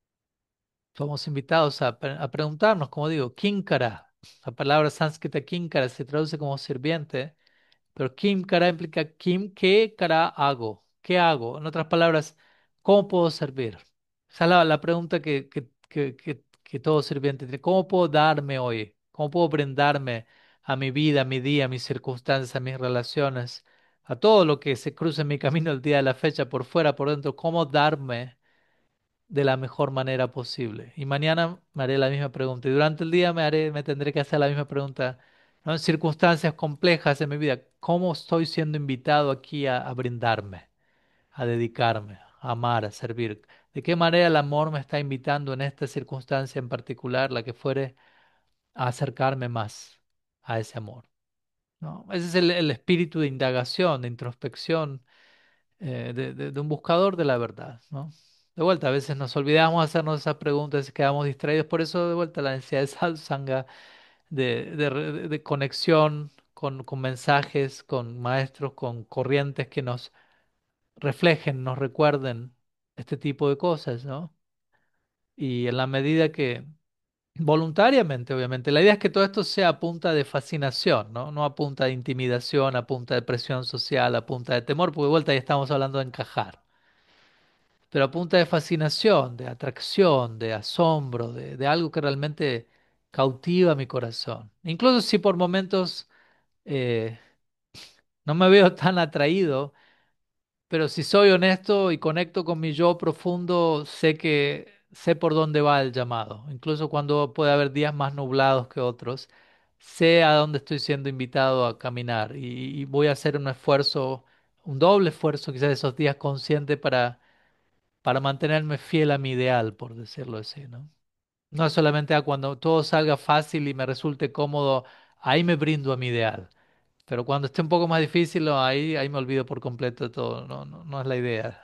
somos invitados a, pre- a preguntarnos, como digo, Kinkara. La palabra sánscrita Kinkara se traduce como sirviente, pero Kim Kara implica Kim, ¿qué cara hago? ¿Qué hago? En otras palabras, ¿cómo puedo servir? Esa es la, la pregunta que, que, que, que, que todo sirviente tiene. ¿Cómo puedo darme hoy? ¿Cómo puedo brindarme a mi vida, a mi día, a mis circunstancias, a mis relaciones, a todo lo que se cruce en mi camino el día de la fecha, por fuera, por dentro? ¿Cómo darme de la mejor manera posible? Y mañana me haré la misma pregunta. Y durante el día me haré, me tendré que hacer la misma pregunta, ¿no? En circunstancias complejas en mi vida, ¿cómo estoy siendo invitado aquí a, a brindarme, a dedicarme, a amar, a servir? ¿De qué manera el amor me está invitando en esta circunstancia en particular, la que fuere, a acercarme más a ese amor? ¿No? Ese es el, el espíritu de indagación, de introspección, eh, de, de- de un buscador de la verdad, ¿no? De vuelta, a veces nos olvidamos hacernos esas preguntas y quedamos distraídos. Por eso, de vuelta, la necesidad de satsanga, de, de, re- de conexión con, con mensajes, con maestros, con corrientes que nos reflejen, nos recuerden este tipo de cosas, ¿no? Y en la medida que, voluntariamente, obviamente, la idea es que todo esto sea a punta de fascinación, ¿no? No a punta de intimidación, a punta de presión social, a punta de temor, porque de vuelta ahí estamos hablando de encajar. Pero a punta de fascinación, de atracción, de asombro, de, de algo que realmente cautiva mi corazón. Incluso si por momentos eh, no me veo tan atraído, pero si soy honesto y conecto con mi yo profundo, sé que sé por dónde va el llamado. Incluso cuando puede haber días más nublados que otros, sé a dónde estoy siendo invitado a caminar y, y voy a hacer un esfuerzo, un doble esfuerzo quizás esos días consciente para para mantenerme fiel a mi ideal, por decirlo así, ¿no? No es solamente a cuando todo salga fácil y me resulte cómodo, ahí me brindo a mi ideal. Pero cuando esté un poco más difícil, no, ahí, ahí me olvido por completo de todo. No, no, no es la idea.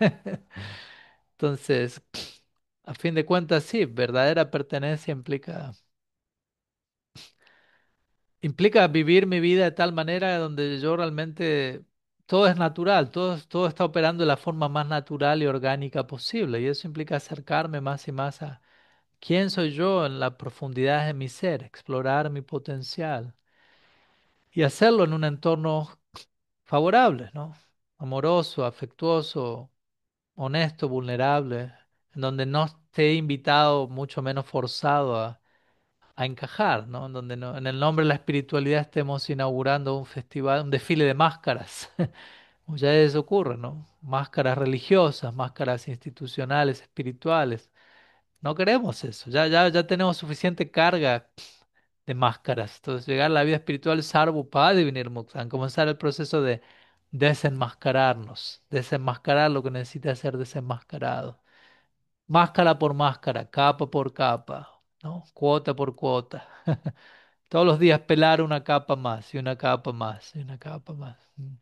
Entonces, a fin de cuentas, sí, verdadera pertenencia implica, implica vivir mi vida de tal manera donde yo realmente todo es natural, todo, todo está operando de la forma más natural y orgánica posible. Y eso implica acercarme más y más a quién soy yo en la profundidad de mi ser, explorar mi potencial y hacerlo en un entorno favorable, ¿no? Amoroso, afectuoso, honesto, vulnerable, en donde no esté invitado, mucho menos forzado a, a encajar, ¿no? En donde no- en el nombre de la espiritualidad estemos inaugurando un festival, un desfile de máscaras. Ya eso ocurre, ¿no? Máscaras religiosas, máscaras institucionales, espirituales. No queremos eso, ya, ya, ya tenemos suficiente carga de máscaras. Entonces, llegar a la vida espiritual, Sarvapadi Vinirmuktan, comenzar el proceso de desenmascararnos, desenmascarar lo que necesita ser desenmascarado. Máscara por máscara, capa por capa, ¿no? Cuota por cuota. Todos los días pelar una capa más y una capa más y una capa más. Mm.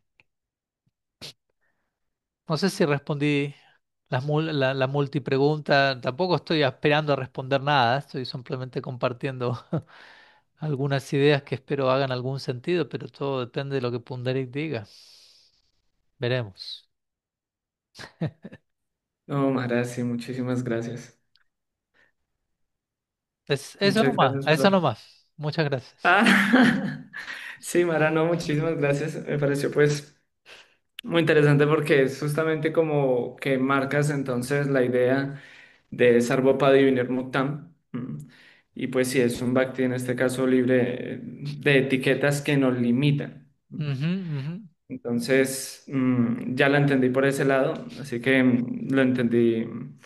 No sé si respondí las mul- la, la multipregunta, tampoco estoy esperando a responder nada, estoy simplemente compartiendo algunas ideas que espero hagan algún sentido, pero todo depende de lo que Punderik diga. Veremos. No, Mara, sí, muchísimas gracias. Es, eso Muchas nomás, gracias eso por... nomás. Muchas gracias. Ah, sí, Mara, no, muchísimas gracias. Me pareció pues muy interesante porque es justamente como que marcas entonces la idea de Sarvapadi Vinirmuktam. Mm. Y pues sí, es un bhakti en este caso libre de etiquetas que nos limitan. Ujú, ujú. Entonces, mm, ya lo entendí por ese lado, así que mm, lo entendí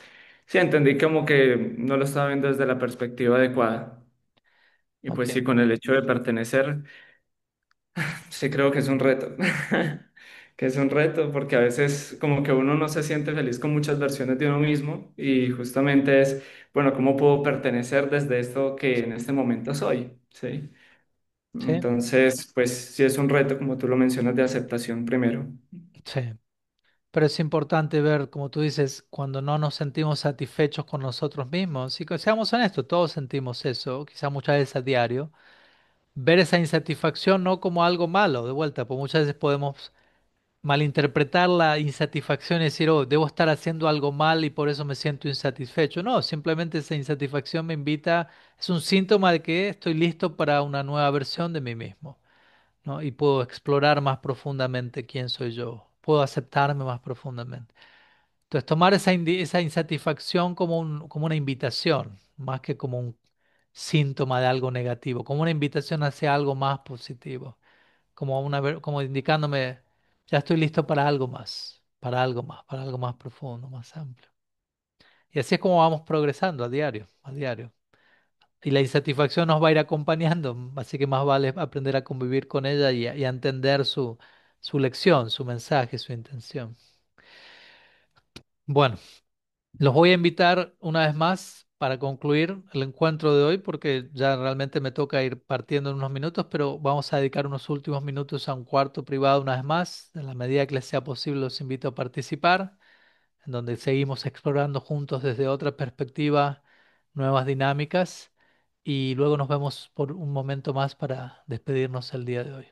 Sí, entendí como que no lo estaba viendo desde la perspectiva adecuada. Y pues sí, Ok, con el hecho de pertenecer, sí creo que es un reto. Que es un reto porque a veces como que uno no se siente feliz con muchas versiones de uno mismo y justamente es, bueno, ¿cómo puedo pertenecer desde esto que en este momento soy? ¿Sí? sí, Entonces, pues sí es un reto, como tú lo mencionas, de aceptación primero. sí. Pero es importante ver, como tú dices, cuando no nos sentimos satisfechos con nosotros mismos. Y que seamos honestos, todos sentimos eso, quizás muchas veces a diario. Ver esa insatisfacción no como algo malo, de vuelta, porque muchas veces podemos malinterpretar la insatisfacción y decir, oh, debo estar haciendo algo mal y por eso me siento insatisfecho. No, simplemente esa insatisfacción me invita, es un síntoma de que estoy listo para una nueva versión de mí mismo, ¿no? Y puedo explorar más profundamente quién soy yo, puedo aceptarme más profundamente. Entonces, tomar esa, indi- esa insatisfacción como un, como una invitación, más que como un síntoma de algo negativo, como una invitación hacia algo más positivo, como una, ver- como indicándome, ya estoy listo para algo más, para algo más, para algo más profundo, más amplio. Y así es como vamos progresando a diario, a diario. Y la insatisfacción nos va a ir acompañando, así que más vale aprender a convivir con ella y a, y a entender su, su lección, su mensaje, su intención. Bueno. Los voy a invitar una vez más para concluir el encuentro de hoy, porque ya realmente me toca ir partiendo en unos minutos, pero vamos a dedicar unos últimos minutos a un cuarto privado una vez más. En la medida que les sea posible, los invito a participar, en donde seguimos explorando juntos desde otra perspectiva nuevas dinámicas y luego nos vemos por un momento más para despedirnos el día de hoy.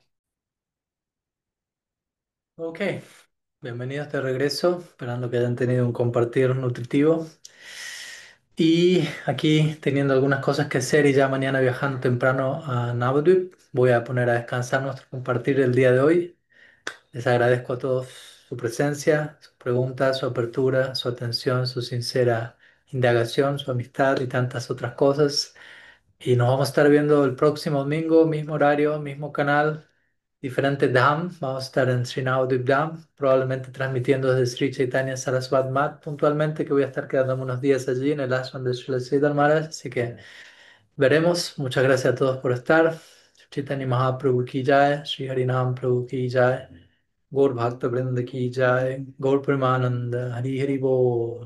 Ok, bienvenidos de regreso, esperando que hayan tenido un compartir nutritivo. Y aquí teniendo algunas cosas que hacer y ya mañana viajando temprano a Navadvip, voy a poner a descansar nuestro compartir el día de hoy. Les agradezco a todos su presencia, sus preguntas, su apertura, su atención, su sincera indagación, su amistad y tantas otras cosas. Y nos vamos a estar viendo el próximo domingo, mismo horario, mismo canal, diferente Dham. Vamos a estar en Sri Navadvip Dham, probablemente transmitiendo desde Sri Chaitanya Saraswat Mat puntualmente, que voy a estar quedándome unos días allí en el ashram de Sri Siddhar Maharaj. Así que veremos. Muchas gracias a todos por estar. Chaitanya Mahaprabhu ki jai, Sri Harinam Prabhu ki jai, Gaur Bhakta Vrinda ki jai, Gaur Premananda, Hari Hari Bol.